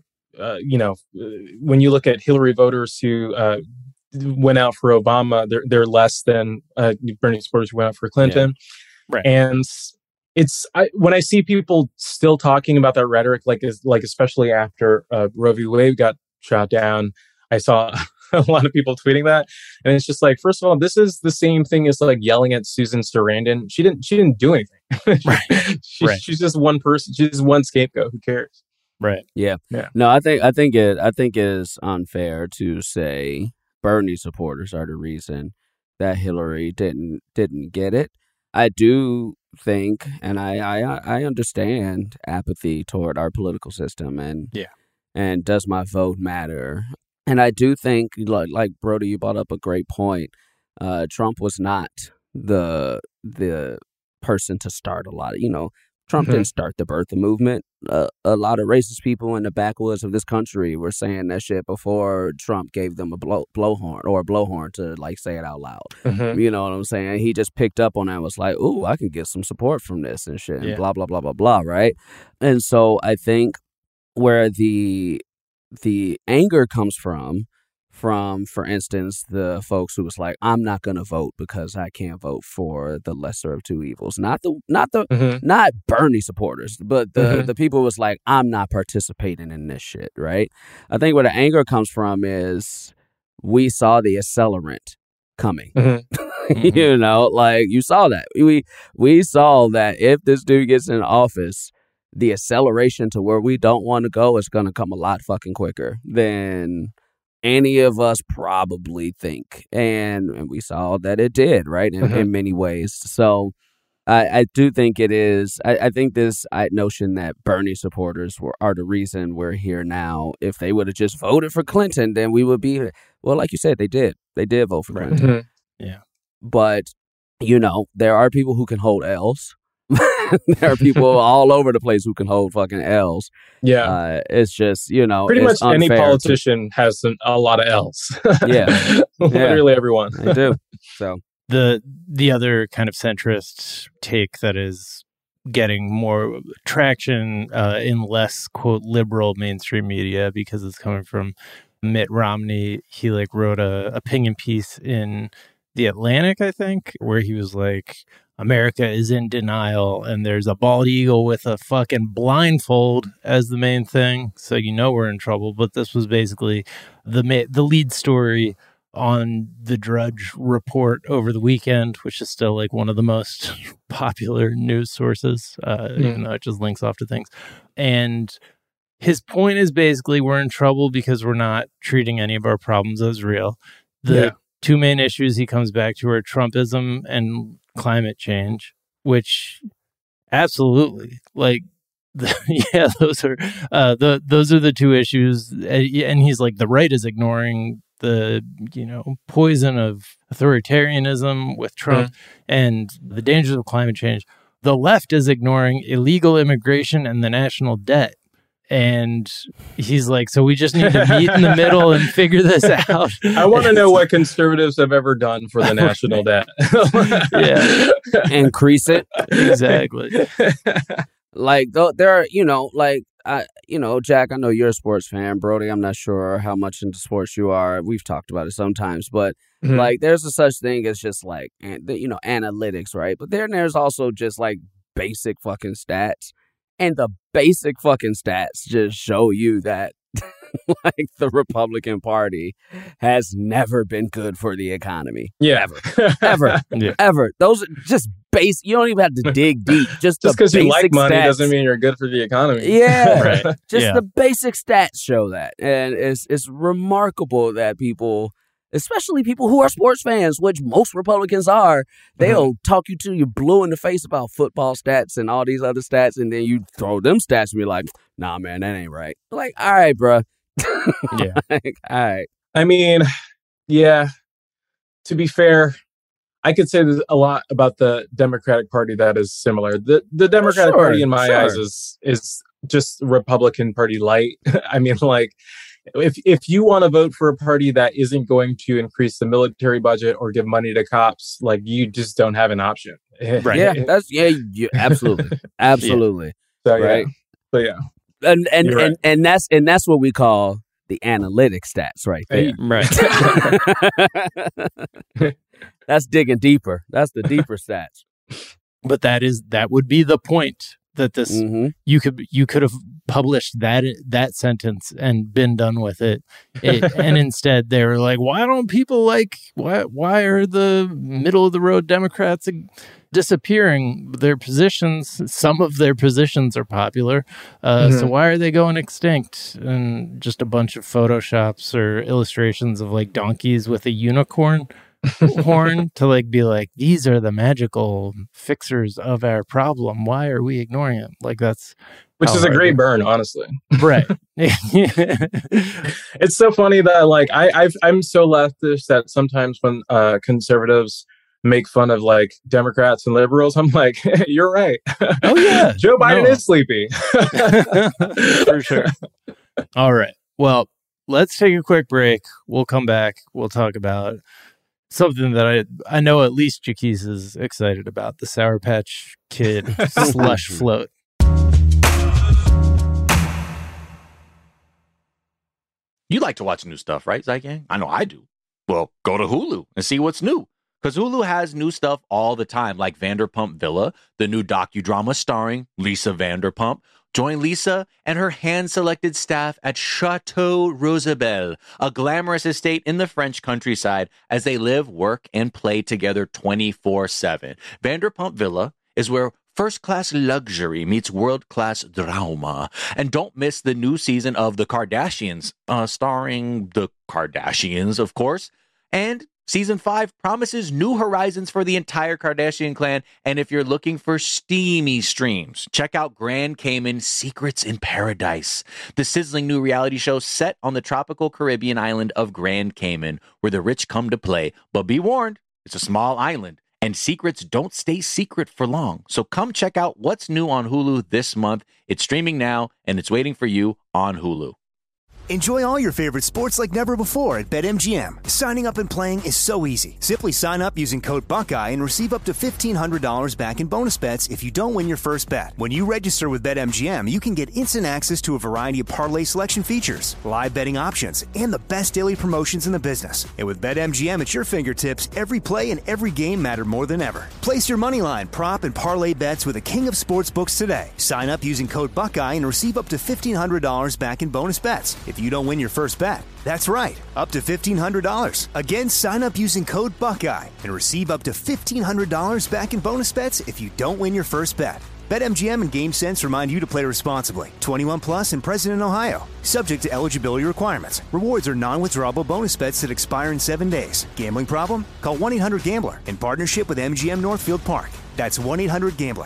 when you look at Hillary voters who went out for Obama, they're less than Bernie supporters who went out for Clinton. Yeah. Right. And when I see people still talking about that rhetoric, like especially after Roe v. Wade got shot down, I saw a lot of people tweeting that, and it's just like, first of all, this is the same thing as like yelling at Susan Sarandon. She didn't do anything. She's just one person. She's just one scapegoat. Who cares? Right. Yeah. No, I think it is unfair to say Bernie supporters are the reason that Hillary didn't get it. I do think, and I understand apathy toward our political system, and does my vote matter? And I do think, like Brody, you brought up a great point. Trump was not the person to start a lot of, Trump didn't start the birther movement. A lot of racist people in the backwoods of this country were saying that shit before Trump gave them a blowhorn to like say it out loud. You know what I'm saying? He just picked up on that and was like, ooh, I can get some support from this and shit, and blah, blah, blah, blah, blah, right? And so I think where the anger comes from, for instance, the folks who was like, I'm not going to vote because I can't vote for the lesser of two evils. Not Bernie supporters, but the people who was like, I'm not participating in this shit, right? I think where the anger comes from is we saw the accelerant coming. Like you saw that. We saw that if this dude gets in office, the acceleration to where we don't want to go is going to come a lot fucking quicker than any of us probably think. And we saw that it did, right? In many ways. So I do think it is. I think this notion that Bernie supporters are the reason we're here now. If they would have just voted for Clinton, then we would be here. Well, like you said, they did. They did vote for Clinton. Yeah. But, there are people who can hold L's. There are people all over the place who can hold fucking L's. Yeah. It's just, pretty much any politician has a lot of L's. Yeah. Literally everyone. They do. So the other kind of centrist take that is getting more traction in less, quote, liberal mainstream media, because it's coming from Mitt Romney, he like wrote a opinion piece in The Atlantic, I think, where he was like, America is in denial and there's a bald eagle with a fucking blindfold as the main thing. So you know we're in trouble. But this was basically the lead story on the Drudge Report over the weekend, which is still like one of the most popular news sources, even though it just links off to things. And his point is basically we're in trouble because we're not treating any of our problems as real. The two main issues he comes back to are Trumpism and climate change, which absolutely, like, those are the two issues. And he's like, the right is ignoring the poison of authoritarianism with Trump and the dangers of climate change. The left is ignoring illegal immigration and the national debt. And he's like, so we just need to meet in the middle and figure this out. I want to know what conservatives have ever done for the national debt. Increase it. Exactly. Like, there are, Jack, I know you're a sports fan. Brody, I'm not sure how much into sports you are. We've talked about it sometimes, but like, there's a such thing as just like, analytics, right? But then there's also just like basic fucking stats. And the basic fucking stats just show you that like the Republican Party has never been good for the economy. Yeah. Ever. Those are just base. You don't even have to dig deep. Just because you like money stats doesn't mean you're good for the economy. Yeah. Right. The basic stats show that. And it's remarkable that people, especially people who are sports fans, which most Republicans are, they'll talk you till you're blue in the face about football stats and all these other stats, and then you throw them stats and be like, nah, man, that ain't right. Like, all right, bro. Yeah. Like, all right. I mean, yeah, to be fair, I could say there's a lot about the Democratic Party that is similar. The Democratic Party, in my eyes, is just Republican Party light. I mean, like, if you want to vote for a party that isn't going to increase the military budget or give money to cops, like, you just don't have an option. Right. Yeah, absolutely. Absolutely. So, right. So, yeah. And that's what we call the analytic stats right there. Right. That's digging deeper. That's the deeper stats. But that would be the point. That this you could have published that sentence and been done with it, and instead they were like, why don't people why are the middle of the road Democrats disappearing? Their positions, some of their positions are popular, so why are they going extinct? And just a bunch of photoshops or illustrations of like donkeys with a unicorn horn to like be like, these are the magical fixers of our problem. Why are we ignoring it? Like, that's which is a great burn, honestly. Right. It's so funny that like I'm so leftist that sometimes when conservatives make fun of like Democrats and liberals, I'm like, you're right. Oh yeah, Joe Biden is sleepy. For sure. All right. Well, let's take a quick break. We'll come back. We'll talk about something that I know at least Jaquise is excited about, the Sour Patch Kid slush float. You like to watch new stuff, right, Zygang? I know I do. Well, go to Hulu and see what's new. Because Hulu has new stuff all the time, like Vanderpump Villa, the new docudrama starring Lisa Vanderpump. Join Lisa and her hand-selected staff at Chateau Rosabelle, a glamorous estate in the French countryside, as they live, work, and play together 24/7. Vanderpump Villa is where first-class luxury meets world-class drama. And don't miss the new season of The Kardashians, starring the Kardashians, of course. And Season 5 promises new horizons for the entire Kardashian clan, and if you're looking for steamy streams, check out Grand Cayman Secrets in Paradise, the sizzling new reality show set on the tropical Caribbean island of Grand Cayman, where the rich come to play. But be warned, it's a small island, and secrets don't stay secret for long. So come check out what's new on Hulu this month. It's streaming now, and it's waiting for you on Hulu. Enjoy all your favorite sports like never before at BetMGM. Signing up and playing is so easy. Simply sign up using code Buckeye and receive up to $1,500 back in bonus bets if you don't win your first bet. When you register with BetMGM, you can get instant access to a variety of parlay selection features, live betting options, and the best daily promotions in the business. And with BetMGM at your fingertips, every play and every game matter more than ever. Place your moneyline, prop, and parlay bets with the king of sportsbooks today. Sign up using code Buckeye and receive up to $1,500 back in bonus bets if you don't win your first bet. That's right, up to $1,500. Again, sign up using code Buckeye and receive up to $1,500 back in bonus bets if you don't win your first bet. BetMGM and GameSense remind you to play responsibly. 21 plus and present in Ohio. Subject to eligibility requirements. Rewards are non-withdrawable bonus bets that expire in 7 days. Gambling problem? Call 1-800-GAMBLER in partnership with MGM Northfield Park. That's 1-800-GAMBLER.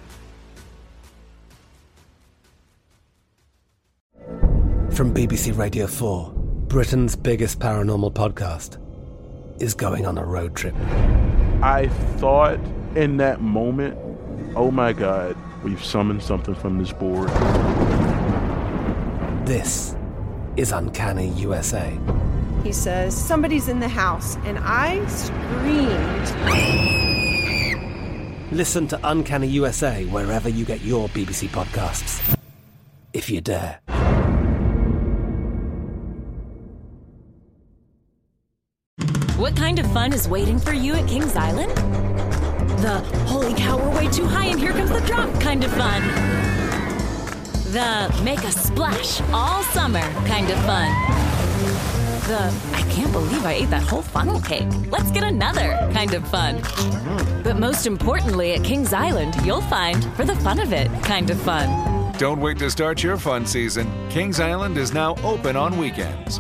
From BBC Radio 4, Britain's biggest paranormal podcast is going on a road trip. I thought in that moment, oh my God, we've summoned something from this board. This is Uncanny USA. He says, somebody's in the house, and I screamed. Listen to Uncanny USA wherever you get your BBC podcasts, if you dare. What kind of fun is waiting for you at Kings Island? The holy cow, we're way too high and here comes the drop kind of fun. The make a splash all summer kind of fun. The I can't believe I ate that whole funnel cake. Let's get another kind of fun. But most importantly at Kings Island, you'll find for the fun of it kind of fun. Don't wait to start your fun season. Kings Island is now open on weekends.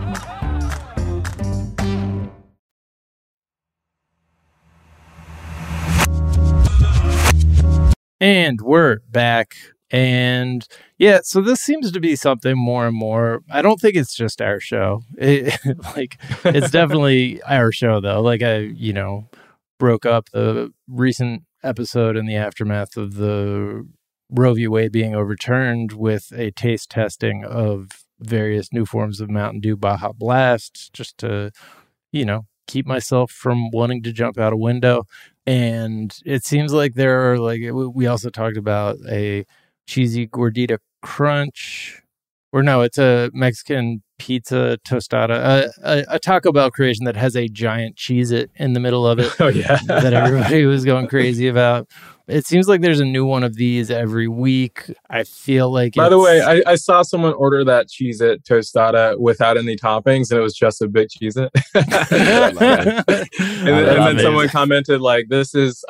And we're back. And yeah, so this seems to be something more and more. I don't think it's just our show. It's definitely our show, though. Like, I broke up the recent episode in the aftermath of the Roe v. Wade being overturned with a taste testing of various new forms of Mountain Dew Baja Blast, just to, keep myself from wanting to jump out a window. And it seems like there are, we also talked about a cheesy gordita crunch, or no, it's a Mexican pizza tostada, a Taco Bell creation that has a giant Cheez-It in the middle of it. Oh, yeah. That everybody was going crazy about. It seems like there's a new one of these every week. I feel like By the way, I saw someone order that Cheez-It tostada without any toppings, and it was just a big Cheez-It. and then someone commented like, "This is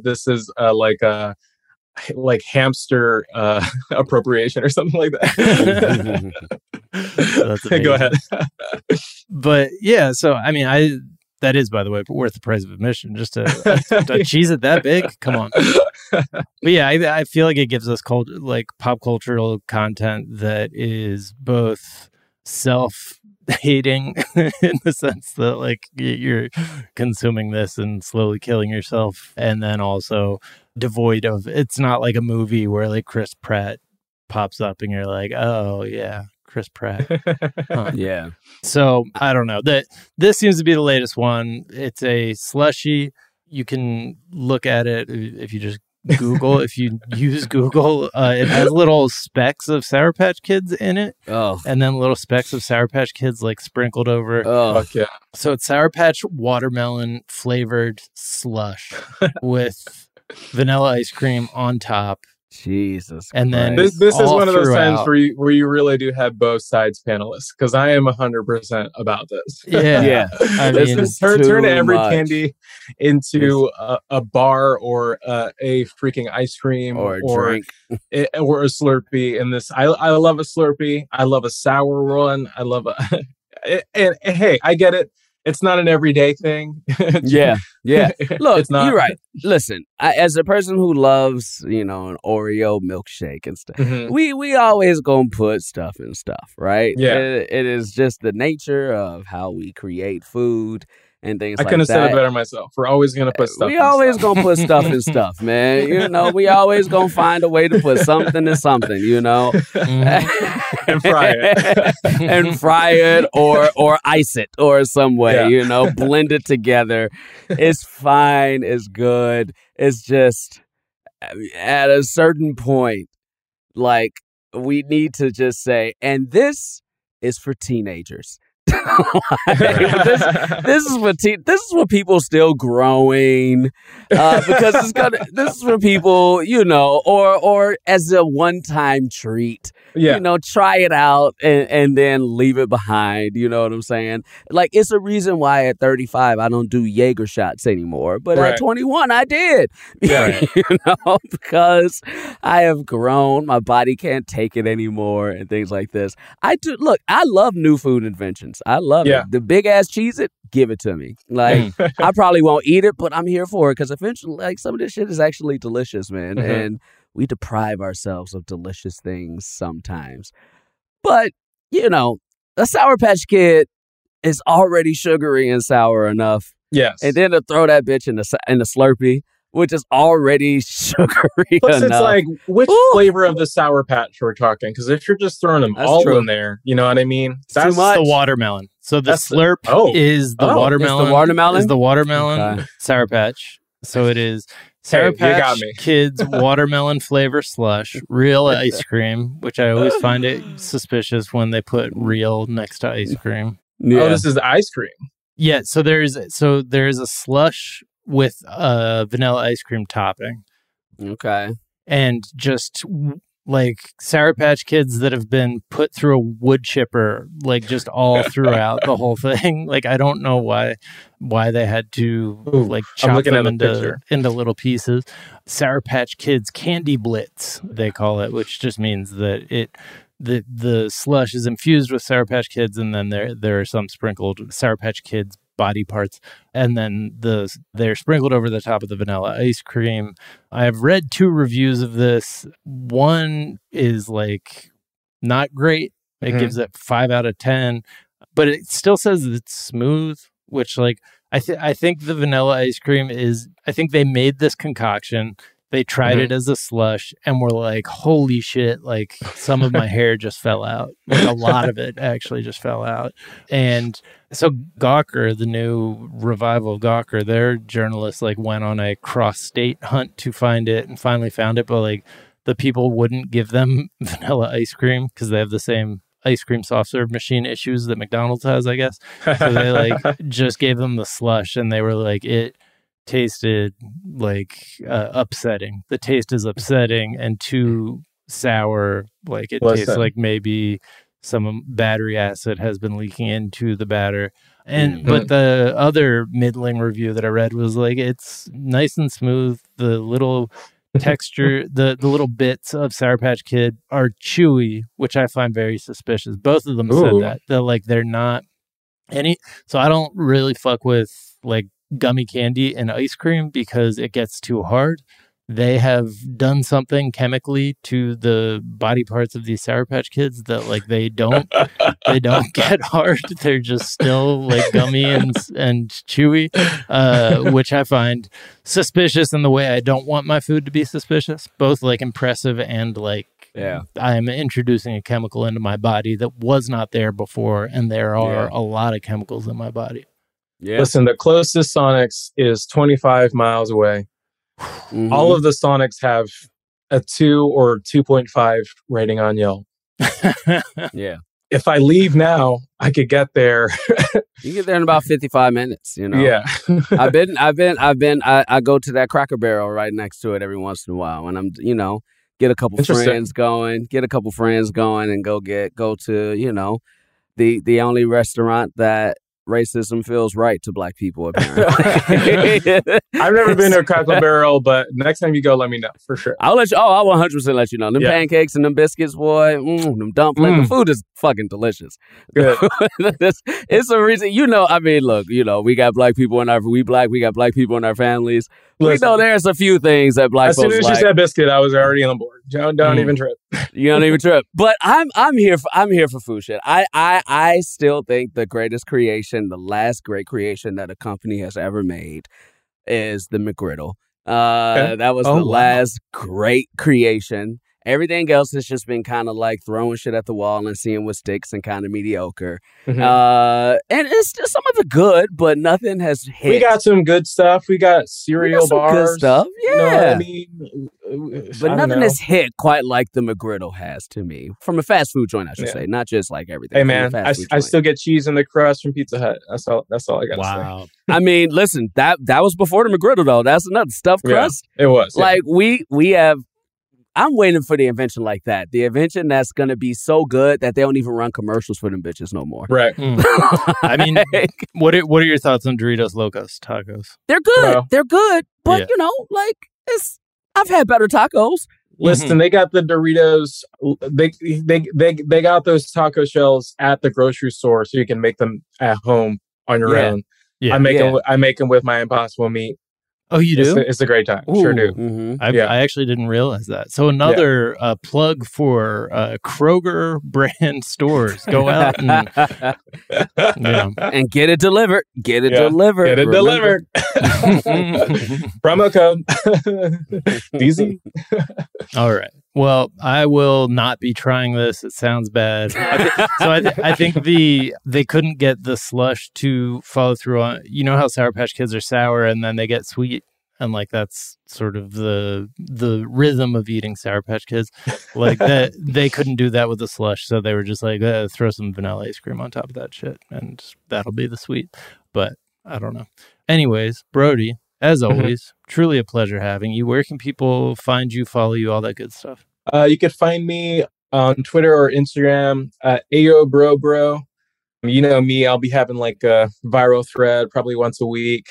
like hamster appropriation or something like that." Go ahead. But yeah, so I mean, that is, by the way, worth the price of admission. Just a Cheez-It that big? Come on. But yeah, I feel like it gives us pop cultural content that is both self-hating in the sense that you're consuming this and slowly killing yourself, and then also devoid of, it's not like a movie where Chris Pratt pops up and you're like, oh yeah, Chris Pratt. Huh. Yeah. So I don't know. This seems to be the latest one. It's a slushie. You can look at it if you just Google. If you use Google, it has little specks of Sour Patch Kids in it. Oh. And then little specks of Sour Patch Kids sprinkled over. Oh. Fuck yeah. So it's Sour Patch watermelon flavored slush with vanilla ice cream on top. Jesus. And then this is one of those times throughout, where you really do have both sides panelists, because I am 100% about this. Yeah. Yeah. I mean, turn every candy into a bar or a freaking ice cream or a drink or a Slurpee. In this, I love a Slurpee. I love a sour one. I love and hey, I get it. It's not an everyday thing. Yeah. Look, it's not. You're right. Listen, as a person who loves, an Oreo milkshake and stuff, we always gonna put stuff in stuff, right? Yeah. It is just the nature of how we create food. and things I like that. couldn't have said it better myself. We're always going to put stuff We in always stuff. going to put stuff in stuff, man. You know, we always going to find a way to put something in something, you know. And fry it. And fry it or ice it or some way, you know, blend it together. It's fine. It's good. It's just at a certain point, like, we need to just say, and this is for teenagers. This is for people still growing, because this is for people, you know, or as a one-time treat. You know, try it out and then leave it behind. You know what I'm saying? Like, it's a reason why at 35 I don't do Jaeger shots anymore, but at 21 I did. Yeah. You know, because I have grown, my body can't take it anymore, and things like this. I love new food inventions. I love it. The big ass Cheez-It, give it to me. Like, I probably won't eat it, but I'm here for it because eventually, like, some of this shit is actually delicious, man. And we deprive ourselves of delicious things sometimes. But, you know, a Sour Patch Kid is already sugary and sour enough. Yes. And then to throw that bitch in the Slurpee, which is already sugary Plus, enough. it's like, which flavor of the Sour Patch we're talking? Because if you're just throwing them all in there, you know what I mean? That's the watermelon. So the Slurp is the watermelon. It's the watermelon? Is the watermelon Sour Patch. So it is Sour Patch Kids watermelon flavor slush, real ice cream, which I always find it suspicious when they put real next to ice cream. Oh, this is ice cream. Yeah, so there's a slush with a vanilla ice cream topping. Okay. And just like Sour Patch Kids that have been put through a wood chipper, like just all throughout the whole thing. Like, I don't know why they had to like chop them into little pieces. Sour Patch Kids Candy Blitz, they call it, which just means that the slush is infused with Sour Patch Kids, and then there are some sprinkled Sour Patch Kids body parts, and then they're sprinkled over the top of the vanilla ice cream. I've read 2 reviews of this. One is like not great. It gives it 5 out of 10, but it still says it's smooth, which, like, I think the vanilla ice cream I think they made this concoction. They tried it as a slush and were like, holy shit, like, some of my hair just fell out. Like, a lot of it actually just fell out. And so Gawker, the new revival of Gawker, their journalists like went on a cross-state hunt to find it and finally found it. But like, the people wouldn't give them vanilla ice cream because they have the same ice cream soft serve machine issues that McDonald's has, I guess. So they like just gave them the slush, and they were like, it tasted like upsetting. The taste is upsetting and too sour. Like, it tastes like maybe some battery acid has been leaking into the batter. And but the other middling review that I read was like, it's nice and smooth. The little texture, the little bits of Sour Patch Kid are chewy, which I find very suspicious. Both of them said that. They're not any. So I don't really fuck with like gummy candy and ice cream because it gets too hard. They have done something chemically to the body parts of these Sour Patch Kids that like they don't get hard. They're just still like gummy and chewy, which I find suspicious in the way I don't want my food to be suspicious, both like impressive and like I am introducing a chemical into my body that was not there before, and there are a lot of chemicals in my body. Listen, the closest Sonics is 25 miles away. All of the Sonics have a 2 or 2.5 rating on Yelp. If I leave now, I could get there. You get there in about 55 minutes, you know? Yeah. I go to that Cracker Barrel right next to it every once in a while, and I'm, you know, get a couple friends going and go to, you know, the only restaurant that racism feels right to black people, apparently. I've never been to a Cracker Barrel, but next time you go, let me know for sure. I'll let you. I'll 100% let you know. Them pancakes and them biscuits, boy. Them dumplings. The food is fucking delicious. Good. It's a reason. You know. I mean, look. You know, we got black people in our. We got black people in our families. Listen, we know there's a few things that black folks like. As soon as you said biscuit, I was already on board. Don't even trip. You don't even trip. But I'm here for food shit. I still think the greatest creation creation, the last great creation that a company has ever made is the McGriddle. That was the last great creation. Everything else has just been kind of like throwing shit at the wall and seeing what sticks and kind of mediocre. Mm-hmm. And it's just some of it good, but nothing has hit. We got some good stuff. We got cereal bars. Good stuff. Yeah. You know what I mean? But nothing has hit quite like the McGriddle has to me. From a fast food joint, I should say. Not just like everything. Hey, man, I still get cheese in the crust from Pizza Hut. That's all I got to say. Wow. I mean, listen, that was before the McGriddle, though. That's another stuffed crust. Yeah, it was. Like, we have... I'm waiting for the invention like that. The invention that's going to be so good that they don't even run commercials for them bitches no more. Right. I mean, what are your thoughts on Doritos Locos Tacos? They're good. Bro. They're good. But, you know, like, I've had better tacos. Listen, they got the Doritos. They got those taco shells at the grocery store so you can make them at home on your own. Yeah. I make them with my Impossible Meat. Oh, you do? It's a great time. Ooh. Sure do. Mm-hmm. I actually didn't realize that. So another plug for Kroger brand stores. Go out and and get it delivered. Get it delivered. Get it delivered. Promo code DZ. All right. Well, I will not be trying this. It sounds bad. I think they couldn't get the slush to follow through on. You know how Sour Patch Kids are sour and then they get sweet, and like that's sort of the rhythm of eating Sour Patch Kids. Like that, they couldn't do that with the slush, so they were just like, throw some vanilla ice cream on top of that shit, and that'll be the sweet. But I don't know. Anyways, Brody. As always, truly a pleasure having you. Where can people find you, follow you, all that good stuff? You can find me on Twitter or Instagram at AyoBroBro. You know me, I'll be having like a viral thread probably once a week.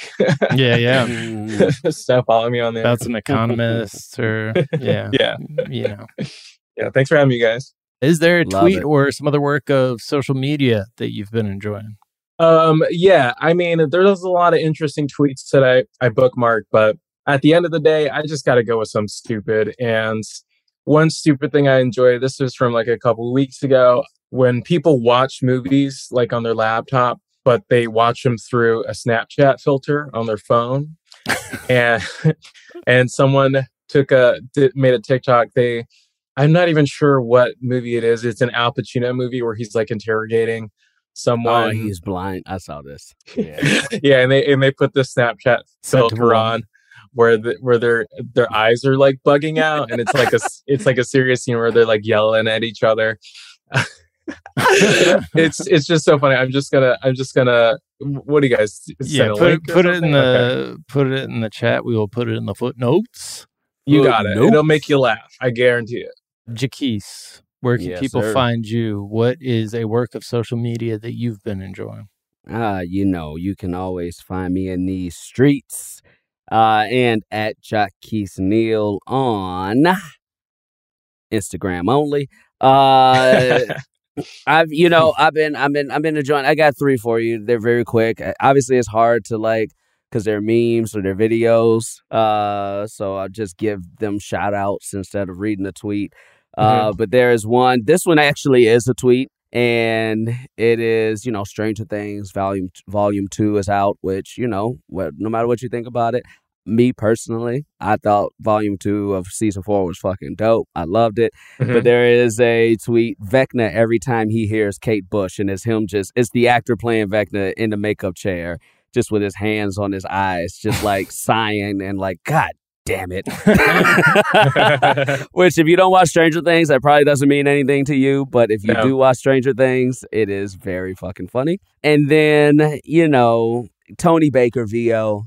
Yeah. So follow me on there. About some economists or, Yeah. You know. Yeah, thanks for having me, guys. Is there a tweet or some other work of social media that you've been enjoying? Yeah, I mean, there's a lot of interesting tweets that I bookmarked, but at the end of the day, I just got to go with some stupid. And one stupid thing I enjoy, this was from like a couple of weeks ago, when people watch movies like on their laptop, but they watch them through a Snapchat filter on their phone. and someone made a TikTok. I'm not even sure what movie it is. It's an Al Pacino movie where he's like interrogating someone. Oh, he's blind. I saw this. Yeah, and they put the Snapchat filter on where their eyes are like bugging out, and it's like a serious scene where they're like yelling at each other. It's just so funny. I'm just gonna. What do you guys? Put it in the chat. We will put it in the footnotes. You got it. It'll make you laugh. I guarantee it. Jaquise, where can people find you? What is a work of social media that you've been enjoying? You can always find me in these streets and at Jaquise Neal on Instagram only. I've been enjoying. I got 3 for you. They're very quick. Obviously, it's hard to like because they're memes or they're videos. So I'll just give them shout outs instead of reading the tweet. But there is one. This one actually is a tweet, and it is, Stranger Things Volume 2 is out, which, no matter what you think about it, me personally, I thought Volume 2 of Season 4 was fucking dope. I loved it. But there is a tweet, Vecna, every time he hears Kate Bush, and it's the actor playing Vecna in the makeup chair, just with his hands on his eyes, just like sighing and like, God damn it. Which, if you don't watch Stranger Things, that probably doesn't mean anything to you. But if you do watch Stranger Things, it is very fucking funny. And then, Tony Baker VO,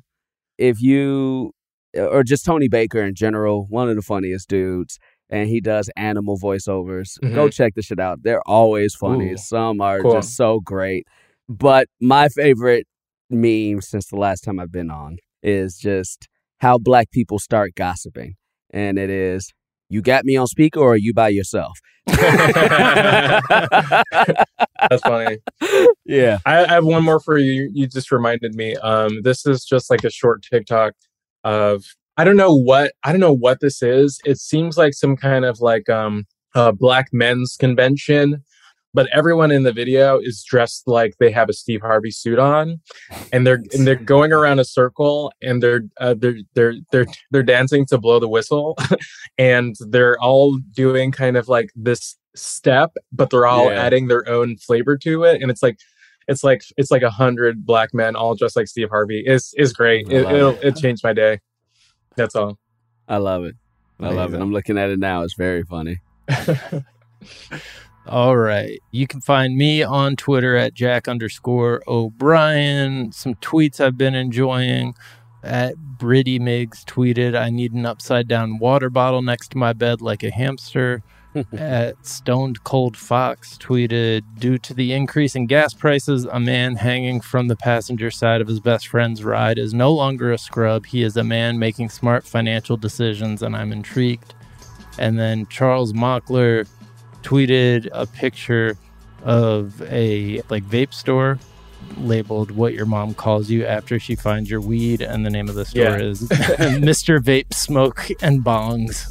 or just Tony Baker in general, one of the funniest dudes. And he does animal voiceovers. Go check this shit out. They're always funny. Ooh, some are just so great. But my favorite meme since the last time I've been on is just how black people start gossiping. And it is, you got me on speaker or are you by yourself? That's funny. Yeah. I have one more for you. You just reminded me. This is just like a short TikTok of, I don't know what this is. It seems like some kind of like black men's convention but everyone in the video is dressed like they have a Steve Harvey suit on, and they're going around a circle, and they're dancing to Blow the Whistle, and they're all doing kind of like this step, but they're all adding their own flavor to it, and it's like 100 black men all dressed like Steve Harvey. Is great. It changed my day. That's all. I love it. I love it. I'm looking at it now. It's very funny. All right. You can find me on Twitter at Jack_O'Brien. Some tweets I've been enjoying. At Britty Migs tweeted, I need an upside down water bottle next to my bed like a hamster. At Stoned Cold Fox tweeted, due to the increase in gas prices, a man hanging from the passenger side of his best friend's ride is no longer a scrub. He is a man making smart financial decisions, and I'm intrigued. And then Charles Mockler tweeted a picture of a vape store labeled "What Your Mom Calls You After She Finds Your Weed," and the name of the store is Mr. Vape Smoke and Bongs.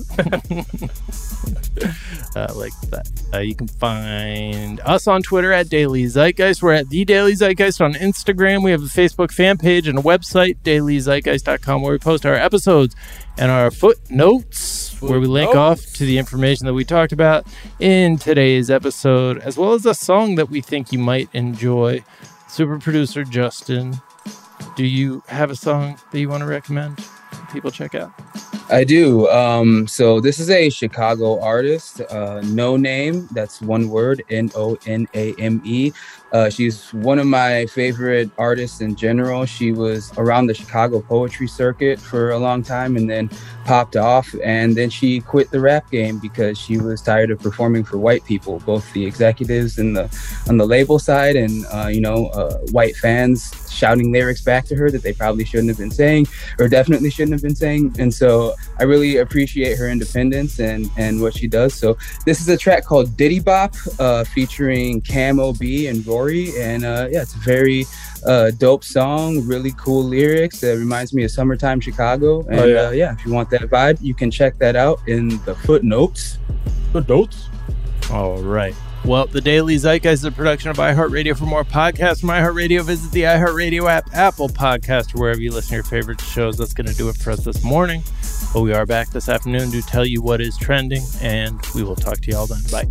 Like that. You can find us on Twitter at Daily Zeitgeist. We're at The Daily Zeitgeist on Instagram. We have a Facebook fan page and a website, dailyzeitgeist.com, where we post our episodes and our footnotes, where we link off to the information that we talked about in today's episode, as well as a song that we think you might enjoy. Super producer Justin, do you have a song that you want to recommend people check out? I do. So this is a Chicago artist, No Name. That's one word, Noname. She's one of my favorite artists in general. She was around the Chicago poetry circuit for a long time and then popped off. And then she quit the rap game because she was tired of performing for white people, both the executives and on the label side and, white fans shouting lyrics back to her that they probably shouldn't have been saying or definitely shouldn't have been saying. And so I really appreciate her independence and what she does. So this is a track called Diddy Bop featuring Cam B and Rory. And it's a very dope song, really cool lyrics. It reminds me of summertime Chicago. And if you want that vibe, you can check that out in the footnotes. All right. Well, the Daily Zeitgeist is a production of iHeartRadio. For more podcasts from iHeartRadio, visit the iHeartRadio app, Apple Podcast, or wherever you listen to your favorite shows. That's going to do it for us this morning. But we are back this afternoon to tell you what is trending, and we will talk to you all then. Bye.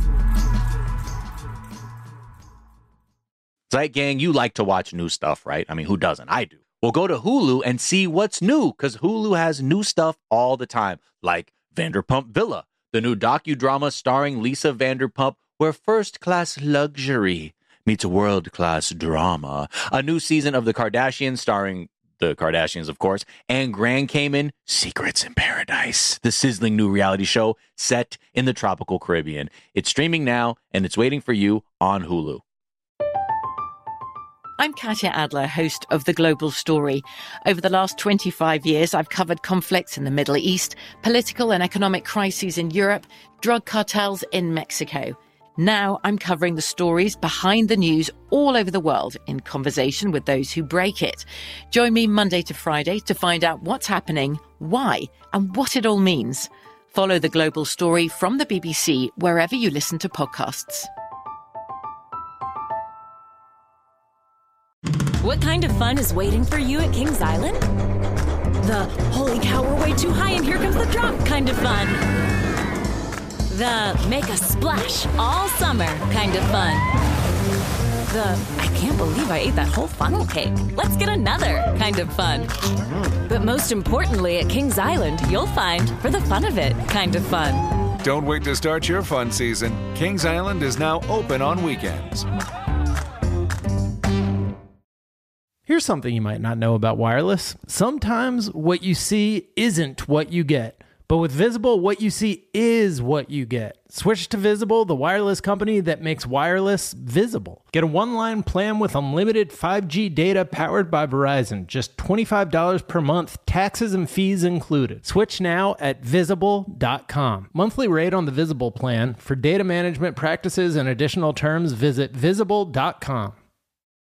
Zeit Gang, you like to watch new stuff, right? I mean, who doesn't? I do. Well, go to Hulu and see what's new, because Hulu has new stuff all the time, like Vanderpump Villa, the new docudrama starring Lisa Vanderpump, where first-class luxury meets world-class drama. A new season of The Kardashians starring the Kardashians, of course, and Grand Cayman, Secrets in Paradise, the sizzling new reality show set in the tropical Caribbean. It's streaming now, and it's waiting for you on Hulu. I'm Katya Adler, host of The Global Story. Over the last 25 years, I've covered conflicts in the Middle East, political and economic crises in Europe, drug cartels in Mexico. Now I'm covering the stories behind the news all over the world in conversation with those who break it. Join me Monday to Friday to find out what's happening, why, and what it all means. Follow The Global Story from the BBC wherever you listen to podcasts. What kind of fun is waiting for you at Kings Island? The holy cow, we're way too high and here comes the drop kind of fun. The make a splash all summer kind of fun. The I can't believe I ate that whole funnel cake. Let's get another kind of fun. But most importantly, at Kings Island, you'll find for the fun of it kind of fun. Don't wait to start your fun season. Kings Island is now open on weekends. Here's something you might not know about wireless. Sometimes what you see isn't what you get. But with Visible, what you see is what you get. Switch to Visible, the wireless company that makes wireless visible. Get a one-line plan with unlimited 5G data powered by Verizon. Just $25 per month, taxes and fees included. Switch now at Visible.com. Monthly rate on the Visible plan. For data management practices and additional terms, visit Visible.com.